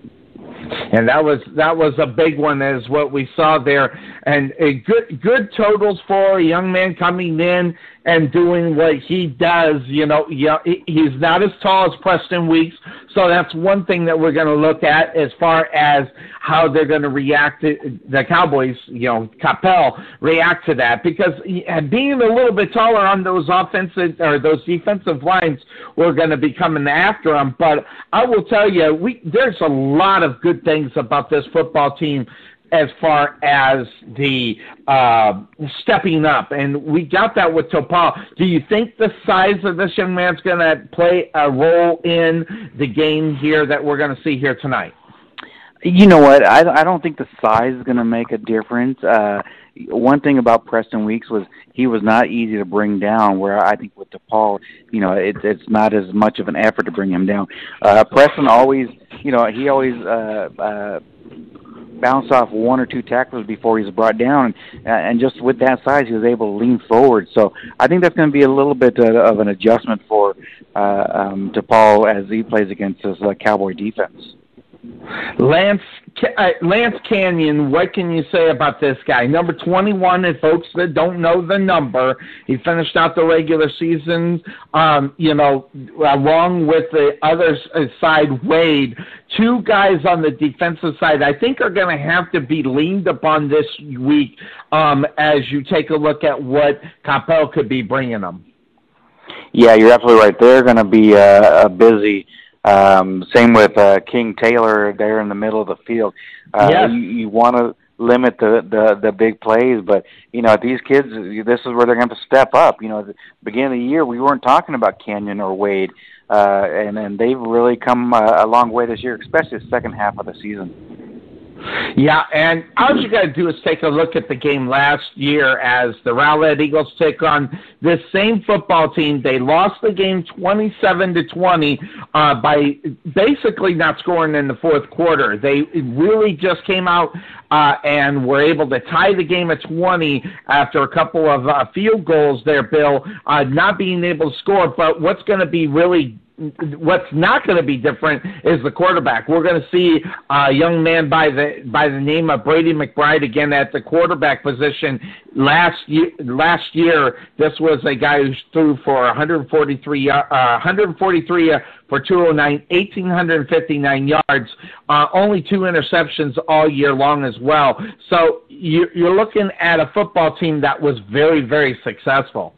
And that was that was a big one, is what we saw there, and a good good totals for a young man coming in and doing what he does. You know, yeah, he's not as tall as Preston Weeks, so that's one thing that we're going to look at as far as how they're going to react to the Cowboys. You know, Capel react to that, because being a little bit taller on those offensive or those defensive lines, we're going to be coming after him. But I will tell you, we there's a lot of good things about this football team as far as the uh, stepping up, and we got that with Topal. Do you think the size of this young man's going to play a role in the game here that we're going to see here tonight? You know what? I, I don't think the size is going to make a difference. Uh, one thing about Preston Weeks was he was not easy to bring down, where I think with DePaul, you know, it, it's not as much of an effort to bring him down. Uh, Preston always, you know, he always uh, uh, bounced off one or two tackles before he was brought down, and, and just with that size, he was able to lean forward. So I think that's going to be a little bit uh, of an adjustment for uh, um, DePaul as he plays against this uh, Cowboy defense. Lance uh, Lance Canyon, what can you say about this guy? Number twenty-one, and folks that don't know the number, he finished out the regular season, um, you know, along with the other side, Wade. Two guys on the defensive side I think are going to have to be leaned upon this week um, as you take a look at what Coppell could be bringing them. Yeah, you're absolutely right. They're going to be uh, busy. Um, same with uh, King Taylor there in the middle of the field. Uh, yes. You, you want to limit the, the, the big plays, but, you know, these kids, this is where they're going to step up. You know, at the beginning of the year, we weren't talking about Canyon or Wade, uh, and, and they've really come uh, a long way this year, especially the second half of the season. Yeah, and all you got to do is take a look at the game last year as the Rowlett Eagles take on this same football team. They lost the game twenty-seven to twenty uh, by basically not scoring in the fourth quarter. They really just came out uh, and were able to tie the game at twenty after a couple of uh, field goals there, Bill, uh, not being able to score. But what's going to be really What's not going to be different is the quarterback. We're going to see a young man by the by the name of Brady McBride again at the quarterback position. Last year, last year this was a guy who threw for one forty-three, uh, one forty-three uh, for two oh nine, one thousand eight hundred fifty-nine yards, uh, only two interceptions all year long as well. So you, you're looking at a football team that was very, very successful.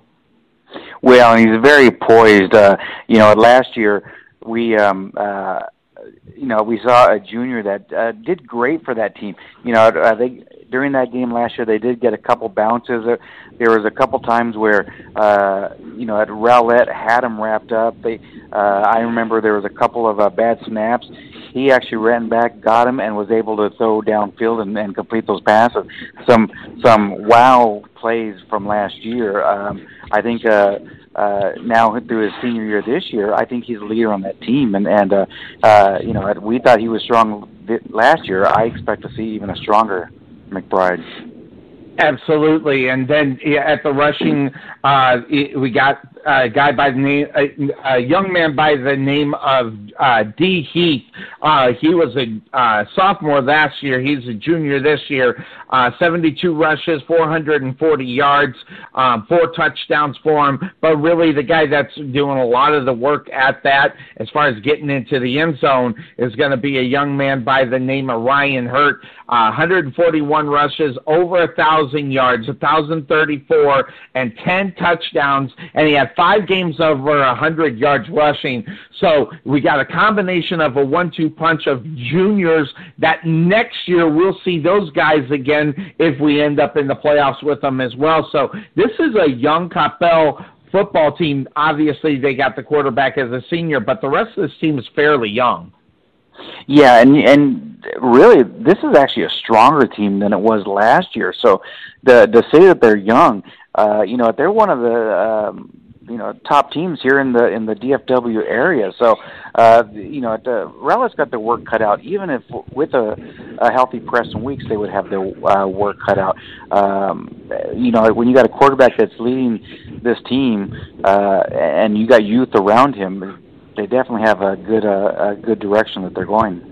Well, and he's very poised. Uh, you know, last year we, um, uh, you know, we saw a junior that uh, did great for that team. You know, uh, they during that game last year they did get a couple bounces. Uh, there was a couple times where, uh, you know, at Rowlett had him wrapped up. They, uh, I remember there was a couple of uh, bad snaps. He actually ran back, got him, and was able to throw downfield and, and complete those passes. Some some wow plays from last year. Um, I think uh, uh, now through his senior year this year, I think he's a leader on that team. And, and uh, uh, you know, we thought he was strong last year. I expect to see even a stronger McBride. Absolutely, and then yeah, at the rushing, uh, we got a guy by the name, a, a young man by the name of uh, D. Heath. Uh, he was a uh, sophomore last year. He's a junior this year. Uh, seventy-two rushes, four hundred forty yards, um, four touchdowns for him. But really, the guy that's doing a lot of the work at that, as far as getting into the end zone, is going to be a young man by the name of Ryan Hurt. Uh, one hundred forty-one rushes, over a thousand yards, one thousand thirty-four, and ten touchdowns, and he had five games over one hundred yards rushing. So we got a combination of a one two punch of juniors that next year we'll see those guys again if we end up in the playoffs with them as well. So this is a young Coppell football team. Obviously, they got the quarterback as a senior, but the rest of this team is fairly young. Yeah, and and really, this is actually a stronger team than it was last year. So, the to say that they're young, uh, you know, they're one of the um, you know top teams here in the in the D F W area. So, uh, you know, the Rowlett's got their work cut out. Even if with a, a healthy Preston Weeks, they would have their uh, work cut out. Um, you know, when you got a quarterback that's leading this team, uh, and you got youth around him, they definitely have a good uh, a good direction that they're going.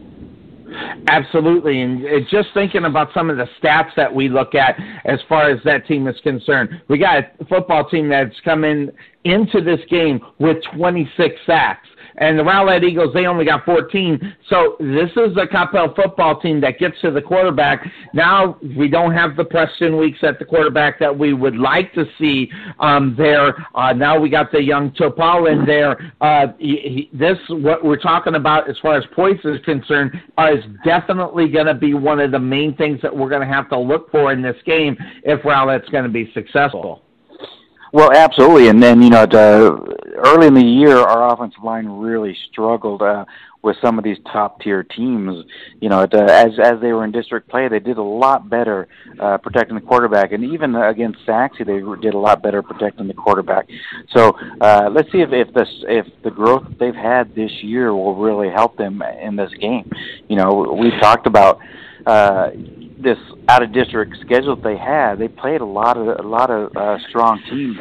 Absolutely, and just thinking about some of the stats that we look at as far as that team is concerned, we got a football team that's come in into this game with twenty-six sacks. And the Rowlett Eagles, they only got fourteen. So this is a Coppell football team that gets to the quarterback. Now we don't have the Preston Weeks at the quarterback that we would like to see um, there. Uh, now we got the young Topal in there. Uh, he, he, this, what we're talking about as far as points is concerned, uh, is definitely going to be one of the main things that we're going to have to look for in this game if Rowlett's going to be successful. Well, absolutely, and then, you know, the, early in the year, our offensive line really struggled uh, with some of these top-tier teams. You know, the, as as they were in district play, they did a lot better uh, protecting the quarterback, and even against Saxe, they did a lot better protecting the quarterback. So uh, let's see if if this if the growth they've had this year will really help them in this game. You know, we talked about uh, this out-of-district schedule that they had. They played a lot of a lot of uh, strong teams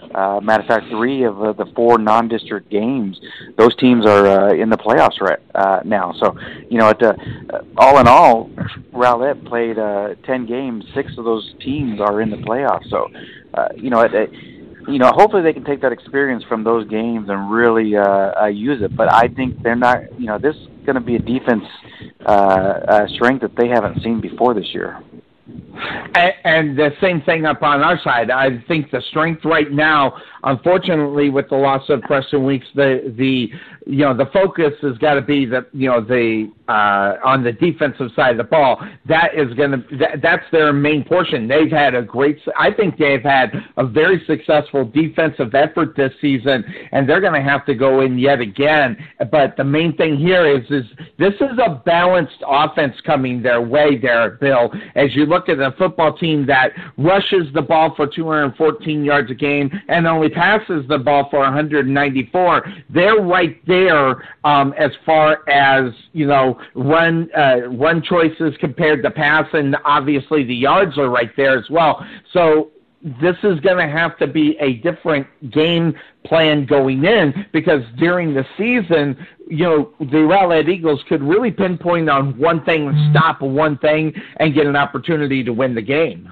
Uh, matter of fact, three of uh, the four non-district games, those teams are uh, in the playoffs right uh, now. So, you know, at, uh, all in all, Rowlett played uh, ten games. Six of those teams are in the playoffs. So, uh, you know, it, it, you know, hopefully they can take that experience from those games and really uh, uh, use it. But I think they're not. You know, this is going to be a defense uh, uh, strength that they haven't seen before this year. And, and the same thing up on our side. I think the strength right now, unfortunately, with the loss of Preston Weeks, the the you know the focus has got to be the you know the uh, on the defensive side of the ball. That is going to that, that's their main portion. They've had a great. I think they've had a very successful defensive effort this season, and they're going to have to go in yet again. But the main thing here is is this is a balanced offense coming their way there, Bill. As you look at a football team that rushes the ball for two hundred fourteen yards a game and only passes the ball for one hundred ninety-four, they're right there um, as far as, you know, run uh, run choices compared to pass, and obviously the yards are right there as well. So this is going to have to be a different game plan going in, because during the season, you know, the Rowlett Eagles could really pinpoint on one thing and stop one thing and get an opportunity to win the game.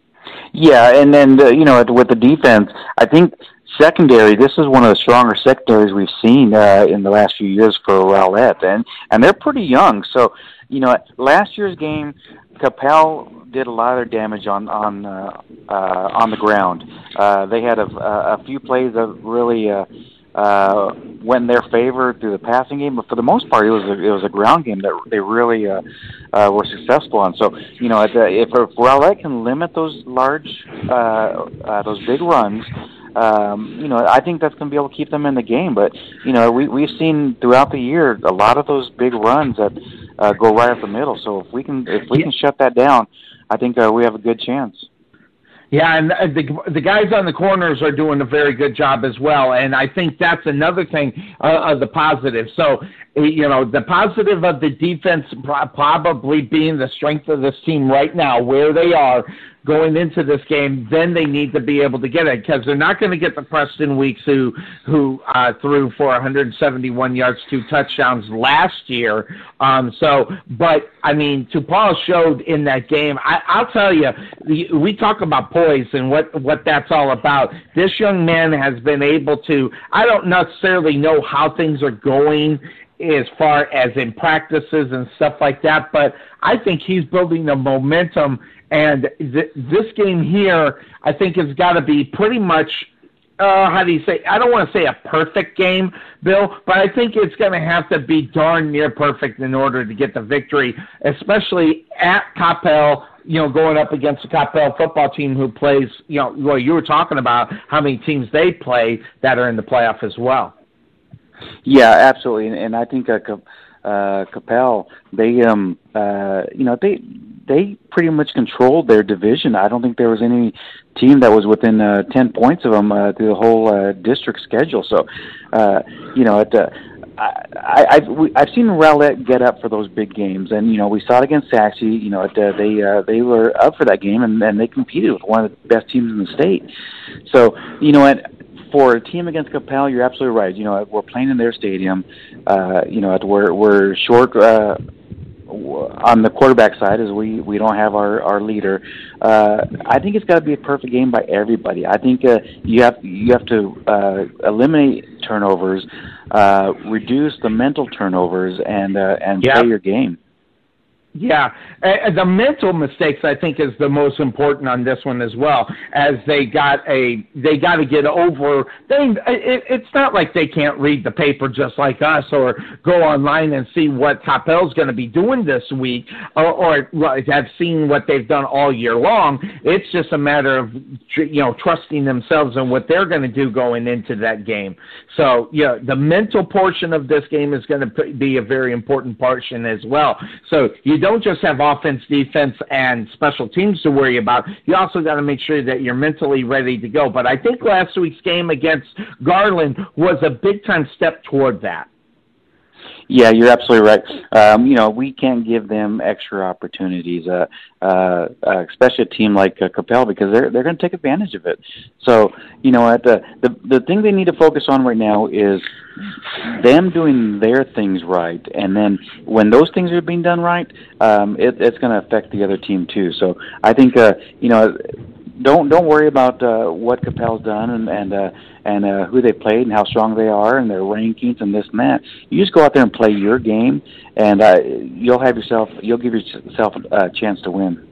Yeah, and then, uh, you know, with the defense, I think secondary, this is one of the stronger secondaries we've seen uh, in the last few years for Rowlett, and, and they're pretty young. So, you know, last year's game, Capel did a lot of their damage on on uh, uh, on the ground. Uh, they had a, a few plays that really uh, uh, went in their favor through the passing game, but for the most part, it was a, it was a ground game that they really uh, uh, were successful on. So, you know, if, if Rowlett can limit those large, uh, uh, those big runs, Um, you know, I think that's going to be able to keep them in the game. But, you know, we, we've seen throughout the year a lot of those big runs that uh, go right up the middle. So if we can if we can shut that down, I think uh, we have a good chance. Yeah, and the the guys on the corners are doing a very good job as well, and I think that's another thing uh, of the positive. So, you know, the positive of the defense probably being the strength of this team right now, where they are going into this game, then they need to be able to get it, because they're not going to get the Preston Weeks who who uh, threw for one hundred seventy-one yards, two touchdowns last year. Um, so, but, I mean, Tupal showed in that game, I, I'll tell you, we talk about poise and what, what that's all about. This young man has been able to, I don't necessarily know how things are going as far as in practices and stuff like that, but I think he's building the momentum. And th- this game here, I think, has got to be pretty much, uh, how do you say, I don't want to say a perfect game, Bill, but I think it's going to have to be darn near perfect in order to get the victory, especially at Capel, you know, going up against the Capel football team who plays, you know, well, you were talking about how many teams they play that are in the playoff as well. Yeah, absolutely. And, and I think uh, uh, Capel, they, um, uh, you know, they, they pretty much controlled their division. I don't think there was any team that was within uh, ten points of them uh, through the whole uh, district schedule. So, uh, you know, it, uh, I, I've, we, I've seen Rowlett get up for those big games, and you know, we saw it against Saxe. You know, it, uh, they uh, they were up for that game, and, and they competed with one of the best teams in the state. So, you know, and for a team against Capel, you're absolutely right. You know, we're playing in their stadium. Uh, you know, we're we're short. Uh, on the quarterback side, is we, we don't have our, our leader. Uh, I think it's got to be a perfect game by everybody. I think uh, you have you have to uh, eliminate turnovers, uh, reduce the mental turnovers, and uh, and yep. play your game. Yeah, uh, the mental mistakes I think is the most important on this one as well, as they got a they got to get over. They it, it's not like they can't read the paper just like us, or go online and see what Capel's going to be doing this week, or, or have seen what they've done all year long. It's just a matter of, you know, trusting themselves and what they're going to do going into that game. So yeah, the mental portion of this game is going to be a very important portion as well. So you don't just have offense, defense, and special teams to worry about. You also got to make sure that you're mentally ready to go. But I think last week's game against Garland was a big-time step toward that. Yeah, you're absolutely right. Um, you know, we can't give them extra opportunities, uh, uh, uh, especially a team like uh, Capel, because they're they're going to take advantage of it. So, you know, at the, the the thing they need to focus on right now is them doing their things right, and then when those things are being done right, um, it, it's going to affect the other team too. So, I think uh, you know. Don't don't worry about uh, what Capel's done and and uh, and uh, who they played and how strong they are and their rankings and this and that. You just go out there and play your game, and uh, you'll have yourself you'll give yourself a chance to win.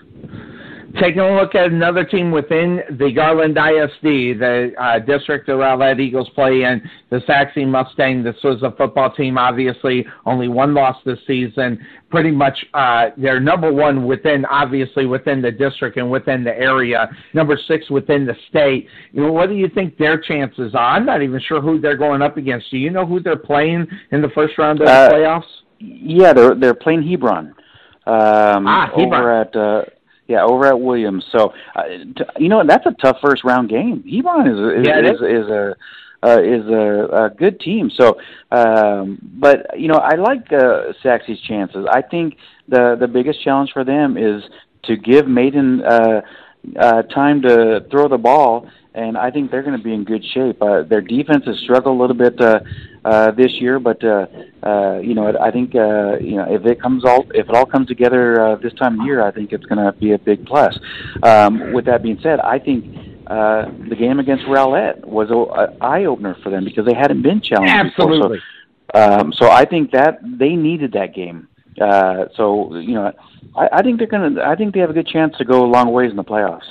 Taking a look at another team within the Garland I S D, the uh, district the Rowlett Eagles play in, the Saxe Mustang. This was a football team, obviously, only one loss this season. Pretty much uh, they're number one within, obviously, within the district and within the area, number six within the state. You know, what do you think their chances are? I'm not even sure who they're going up against. Do you know who they're playing in the first round of the uh, playoffs? Yeah, they're they're playing Hebron. Um, ah, Hebron. Over at... Uh, Yeah, over at Williams. So, uh, t- you know, that's a tough first round game. Hebron is is yeah, is, is a uh, is a, a good team. So, um, but you know, I like uh, Saxe's chances. I think the the biggest challenge for them is to give Maiden uh, uh, time to throw the ball, and I think they're going to be in good shape. Uh, their defense has struggled a little bit uh, uh, this year, but uh, uh, you know, I think uh, you know if it comes all if it all comes together uh, this time of year, I think it's going to be a big plus. Um, with that being said, I think uh, the game against Rowlett was an eye opener for them because they hadn't been challenged Absolutely. before. So, um, so I think that they needed that game. Uh, so you know, I, I think they're going to. I think they have a good chance to go a long ways in the playoffs.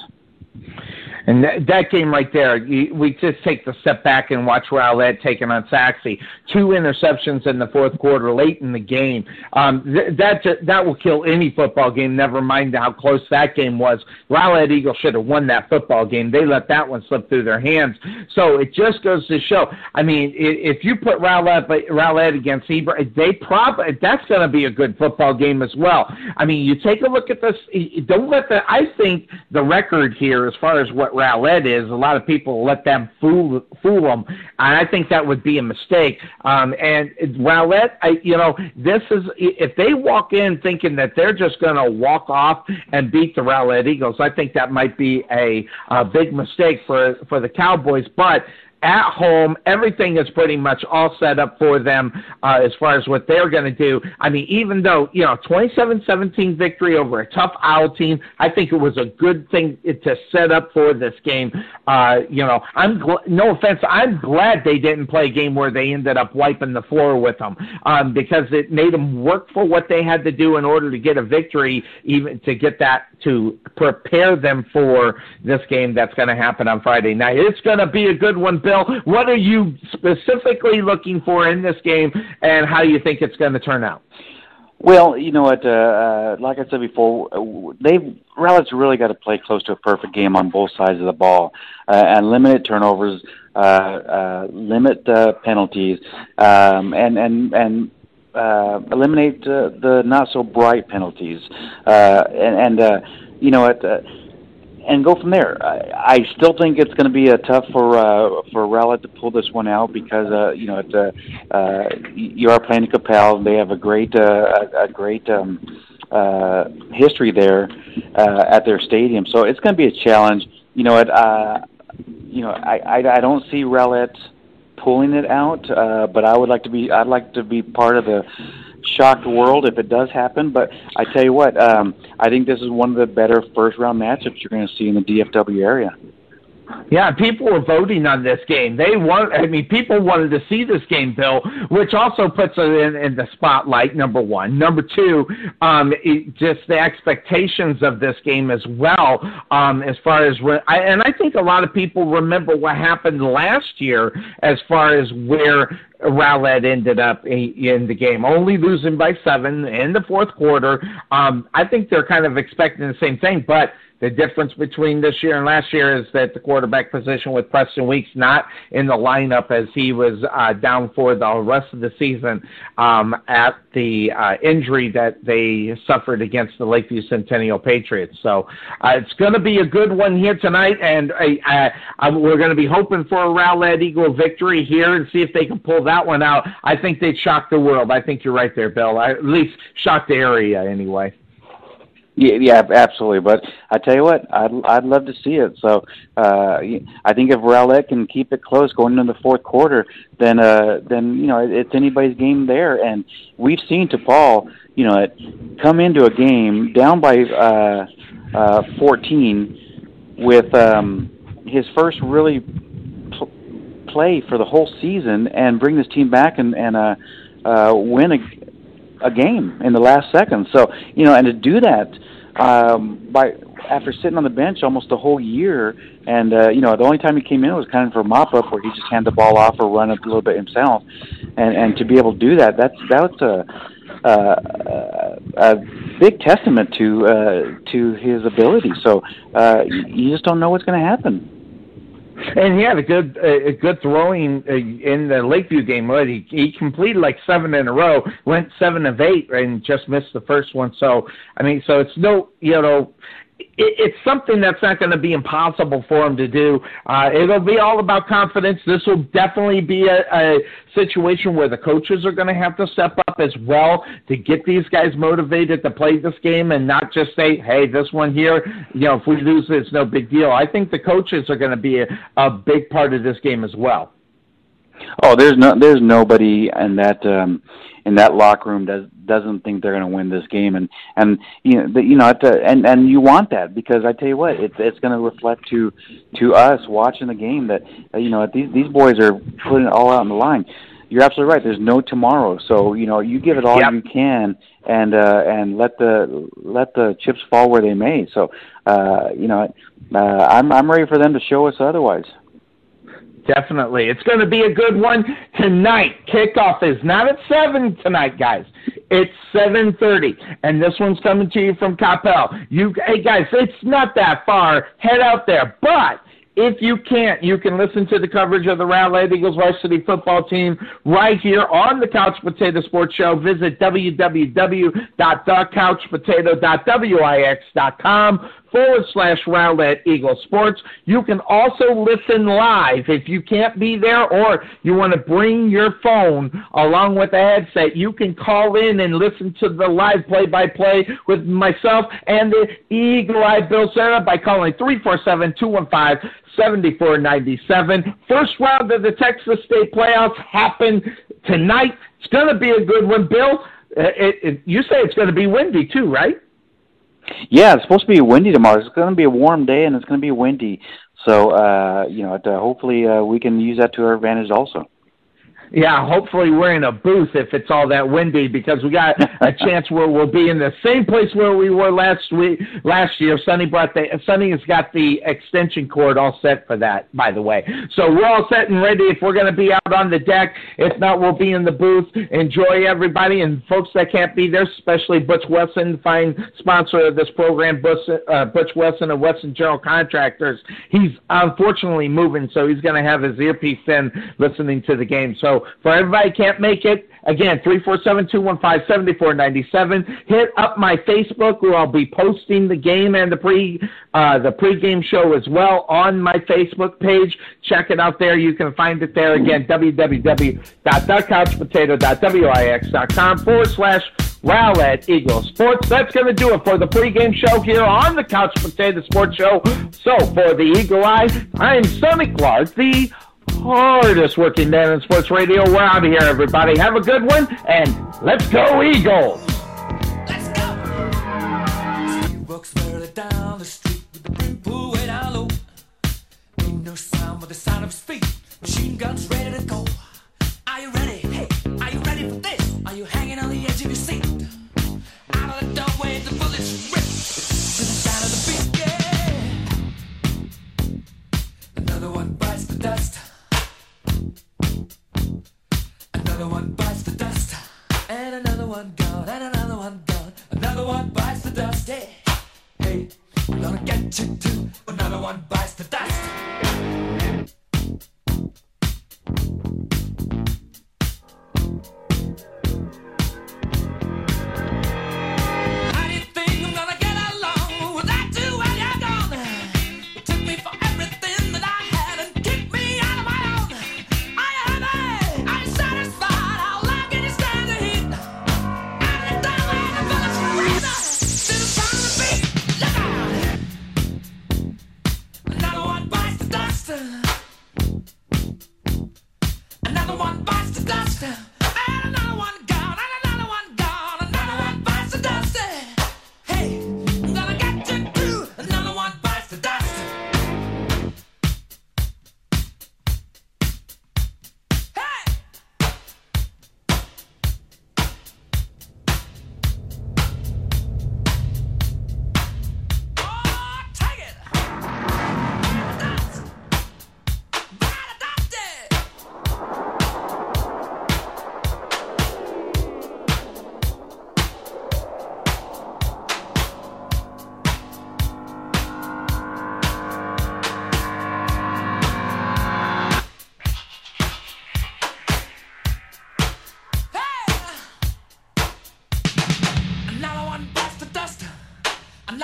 And that, that game right there, you, we just take the step back and watch Rowlett taking on Saxe. Two interceptions in the fourth quarter, late in the game. Um, th- that just, that will kill any football game. Never mind how close that game was. Rowlett Eagles should have won that football game. They let that one slip through their hands. So it just goes to show. I mean, if you put Rowlett Rowlett against Hebron, they probably that's going to be a good football game as well. I mean, you take a look at this. Don't let the. I think the record here, as far as what Rowlett is, a lot of people let them fool fool them, and I think that would be a mistake. Um, and Rowlett, I, you know, this is if they walk in thinking that they're just going to walk off and beat the Rowlett Eagles, I think that might be a, a big mistake for for the Cowboys. But at home, everything is pretty much all set up for them uh, as far as what they're going to do. I mean, even though, you know, twenty-seven seventeen victory over a tough Owl team, I think it was a good thing to set up for this game. Uh, you know, I'm gl- no offense, I'm glad they didn't play a game where they ended up wiping the floor with them um, because it made them work for what they had to do in order to get a victory, even to get that, to prepare them for this game that's going to happen on Friday night. It's going to be a good one, Bill. What are you specifically looking for in this game, and how do you think it's going to turn out? Well, you know what, uh, uh, like I said before, they've Rowlett's really got to play close to a perfect game on both sides of the ball uh, and limit turnovers, uh, uh, limit uh, penalties, um, and, and, and uh, eliminate uh, the not-so-bright penalties. Uh, and, and uh, you know what, uh, and go from there. I, I still think it's going to be a tough for uh, for Rowlett to pull this one out because uh, you know it, uh, uh, you are playing Capel. They have a great uh, a, a great um, uh, history there uh, at their stadium, so it's going to be a challenge. You know, it, uh, you know, I, I I don't see Rowlett pulling it out, uh, but I would like to be I'd like to be part of the shocked world if it does happen. But I tell you what, um, I think this is one of the better first round matchups you're going to see in the D F W area. Yeah, people were voting on this game. They want, I mean, people wanted to see this game, Bill, which also puts it in, in the spotlight, number one. Number two, um, it, just the expectations of this game as well, um, as far as, I, and I think a lot of people remember what happened last year as far as where Rowlett ended up in the game, only losing by seven in the fourth quarter. Um, I think they're kind of expecting the same thing, but the difference between this year and last year is that the quarterback position with Preston Weeks not in the lineup as he was uh, down for the rest of the season um, at the uh, injury that they suffered against the Lakeview Centennial Patriots. So uh, it's going to be a good one here tonight, and uh, uh, we're going to be hoping for a Rowlett Eagle victory here and see if they can pull that that one out, I think they'd shock the world. I think you're right there, Bill. I, at least shock the area anyway. Yeah, yeah, absolutely. But I tell you what, I'd I'd love to see it. So uh, I think if Rowlett can keep it close going into the fourth quarter, then uh, then you know it's anybody's game there. And we've seen DePaul, you know, come into a game down by uh, uh, fourteen with um, his first really pl- play for the whole season, and bring this team back and and uh, uh, win a. a game in the last second. So, you know, and to do that um, by after sitting on the bench almost the whole year, and, uh, you know, the only time he came in was kind of for a mop-up where he just hand the ball off or run up a little bit himself. And, and to be able to do that, that's, that's a, a, a big testament to uh, to his ability. So uh, you just don't know what's going to happen. And he had a good a good throwing uh, in the Lakeview game. Right? He, he completed like seven in a row, went seven of eight, and just missed the first one. So, I mean, so it's no, you know, it, it's something that's not going to be impossible for him to do. Uh, it'll be all about confidence. This will definitely be a, a situation where the coaches are going to have to step up as well to get these guys motivated to play this game and not just say, hey, this one here, you know, if we lose it, it's no big deal. I think the coaches are going to be a, a big part of this game as well. Oh, there's no, there's nobody in that um, in that locker room does doesn't think they're going to win this game, and and you know, the, you know, to, and and you want that, because I tell you what, it's it's going to reflect to to us watching the game that uh, you know these these boys are putting it all out on the line. You're absolutely right. There's no tomorrow, so you know you give it all yep. you can, and uh, and let the let the chips fall where they may. So uh, you know, uh, I'm I'm ready for them to show us otherwise. Definitely. It's going to be a good one tonight. Kickoff is not at seven tonight, guys. It's seven thirty, and this one's coming to you from Coppell. You, hey, guys, it's not that far. Head out there. But if you can't, you can listen to the coverage of the Rowlett Eagles varsity football team right here on the Couch Potato Sports Show. Visit w w w dot the couch potato dot wix dot com forward slash Rowlett Eagle Sports. You can also listen live if you can't be there, or you want to bring your phone along with a headset. You can call in and listen to the live play-by-play with myself and the Eagle Eye Bill Center by calling three four seven, two one five, seven four nine seven. First round of the Texas State playoffs happen tonight. It's going to be a good one, Bill. It, it, you say it's going to be windy too, right? Yeah, it's supposed to be windy tomorrow. It's going to be a warm day, and it's going to be windy. So, uh, you know, uh, hopefully uh, we can use that to our advantage also. Yeah, hopefully we're in a booth if it's all that windy, because we got a chance where we'll be in the same place where we were last week, last year. Sonny brought the Sonny has got the extension cord all set for that, by the way. So we're all set and ready if we're going to be out on the deck. If not, we'll be in the booth. Enjoy, everybody, and folks that can't be there, especially Butch Wesson, fine sponsor of this program, Butch, uh, Butch Wesson of Wesson General Contractors. He's unfortunately moving, so he's going to have his earpiece in listening to the game. So for everybody who can't make it, again, three four seven, two one five, seven four nine seven. Hit up my Facebook, where I'll be posting the game and the pre uh, the pregame show as well on my Facebook page. Check it out there. You can find it there. Again, w w w dot the couch potato dot wix dot com forward slash Rowlett Eagle Sports. That's going to do it for the pregame show here on the Couch Potato Sports Show. So for the Eagle Eye, I'm Sonny Clark, the hardest working man in sports radio. We're out of here, everybody. Have a good one, and let's go Eagles! Let's go! He walks further down the street with the brim pulled way down low. Ain't no sound but the sound of his feet. Machine guns ready to go. Are you ready? Hey, are you ready for this? Are you hanging on the edge of your seat? Out of the doorway, the bullets rip to the sound of the beat. Yeah. Another one bites the dust. Another one bites the dust, and another one gone, and another one gone. Another one bites the dust. Hey, hey, I'm gonna get you too. Another one bites the dust. How do you think I'm gonna get along without you when you're gone? You took me for everything that I had and kicked me out of my own. Are you happy? Are you satisfied?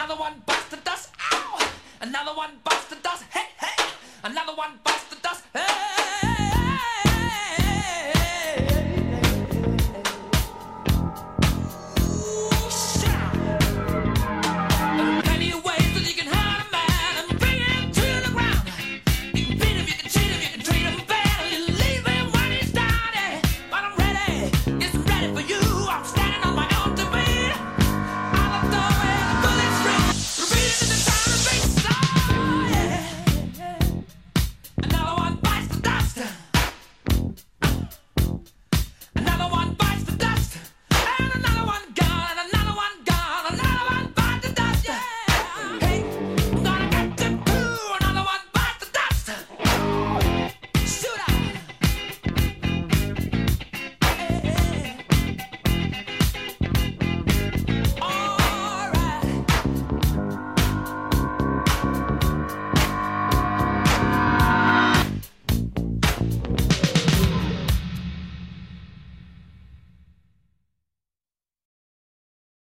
Another one bites the dust. Ow! Another one bites the dust. Hey, hey! Another one bites the dust. Hey!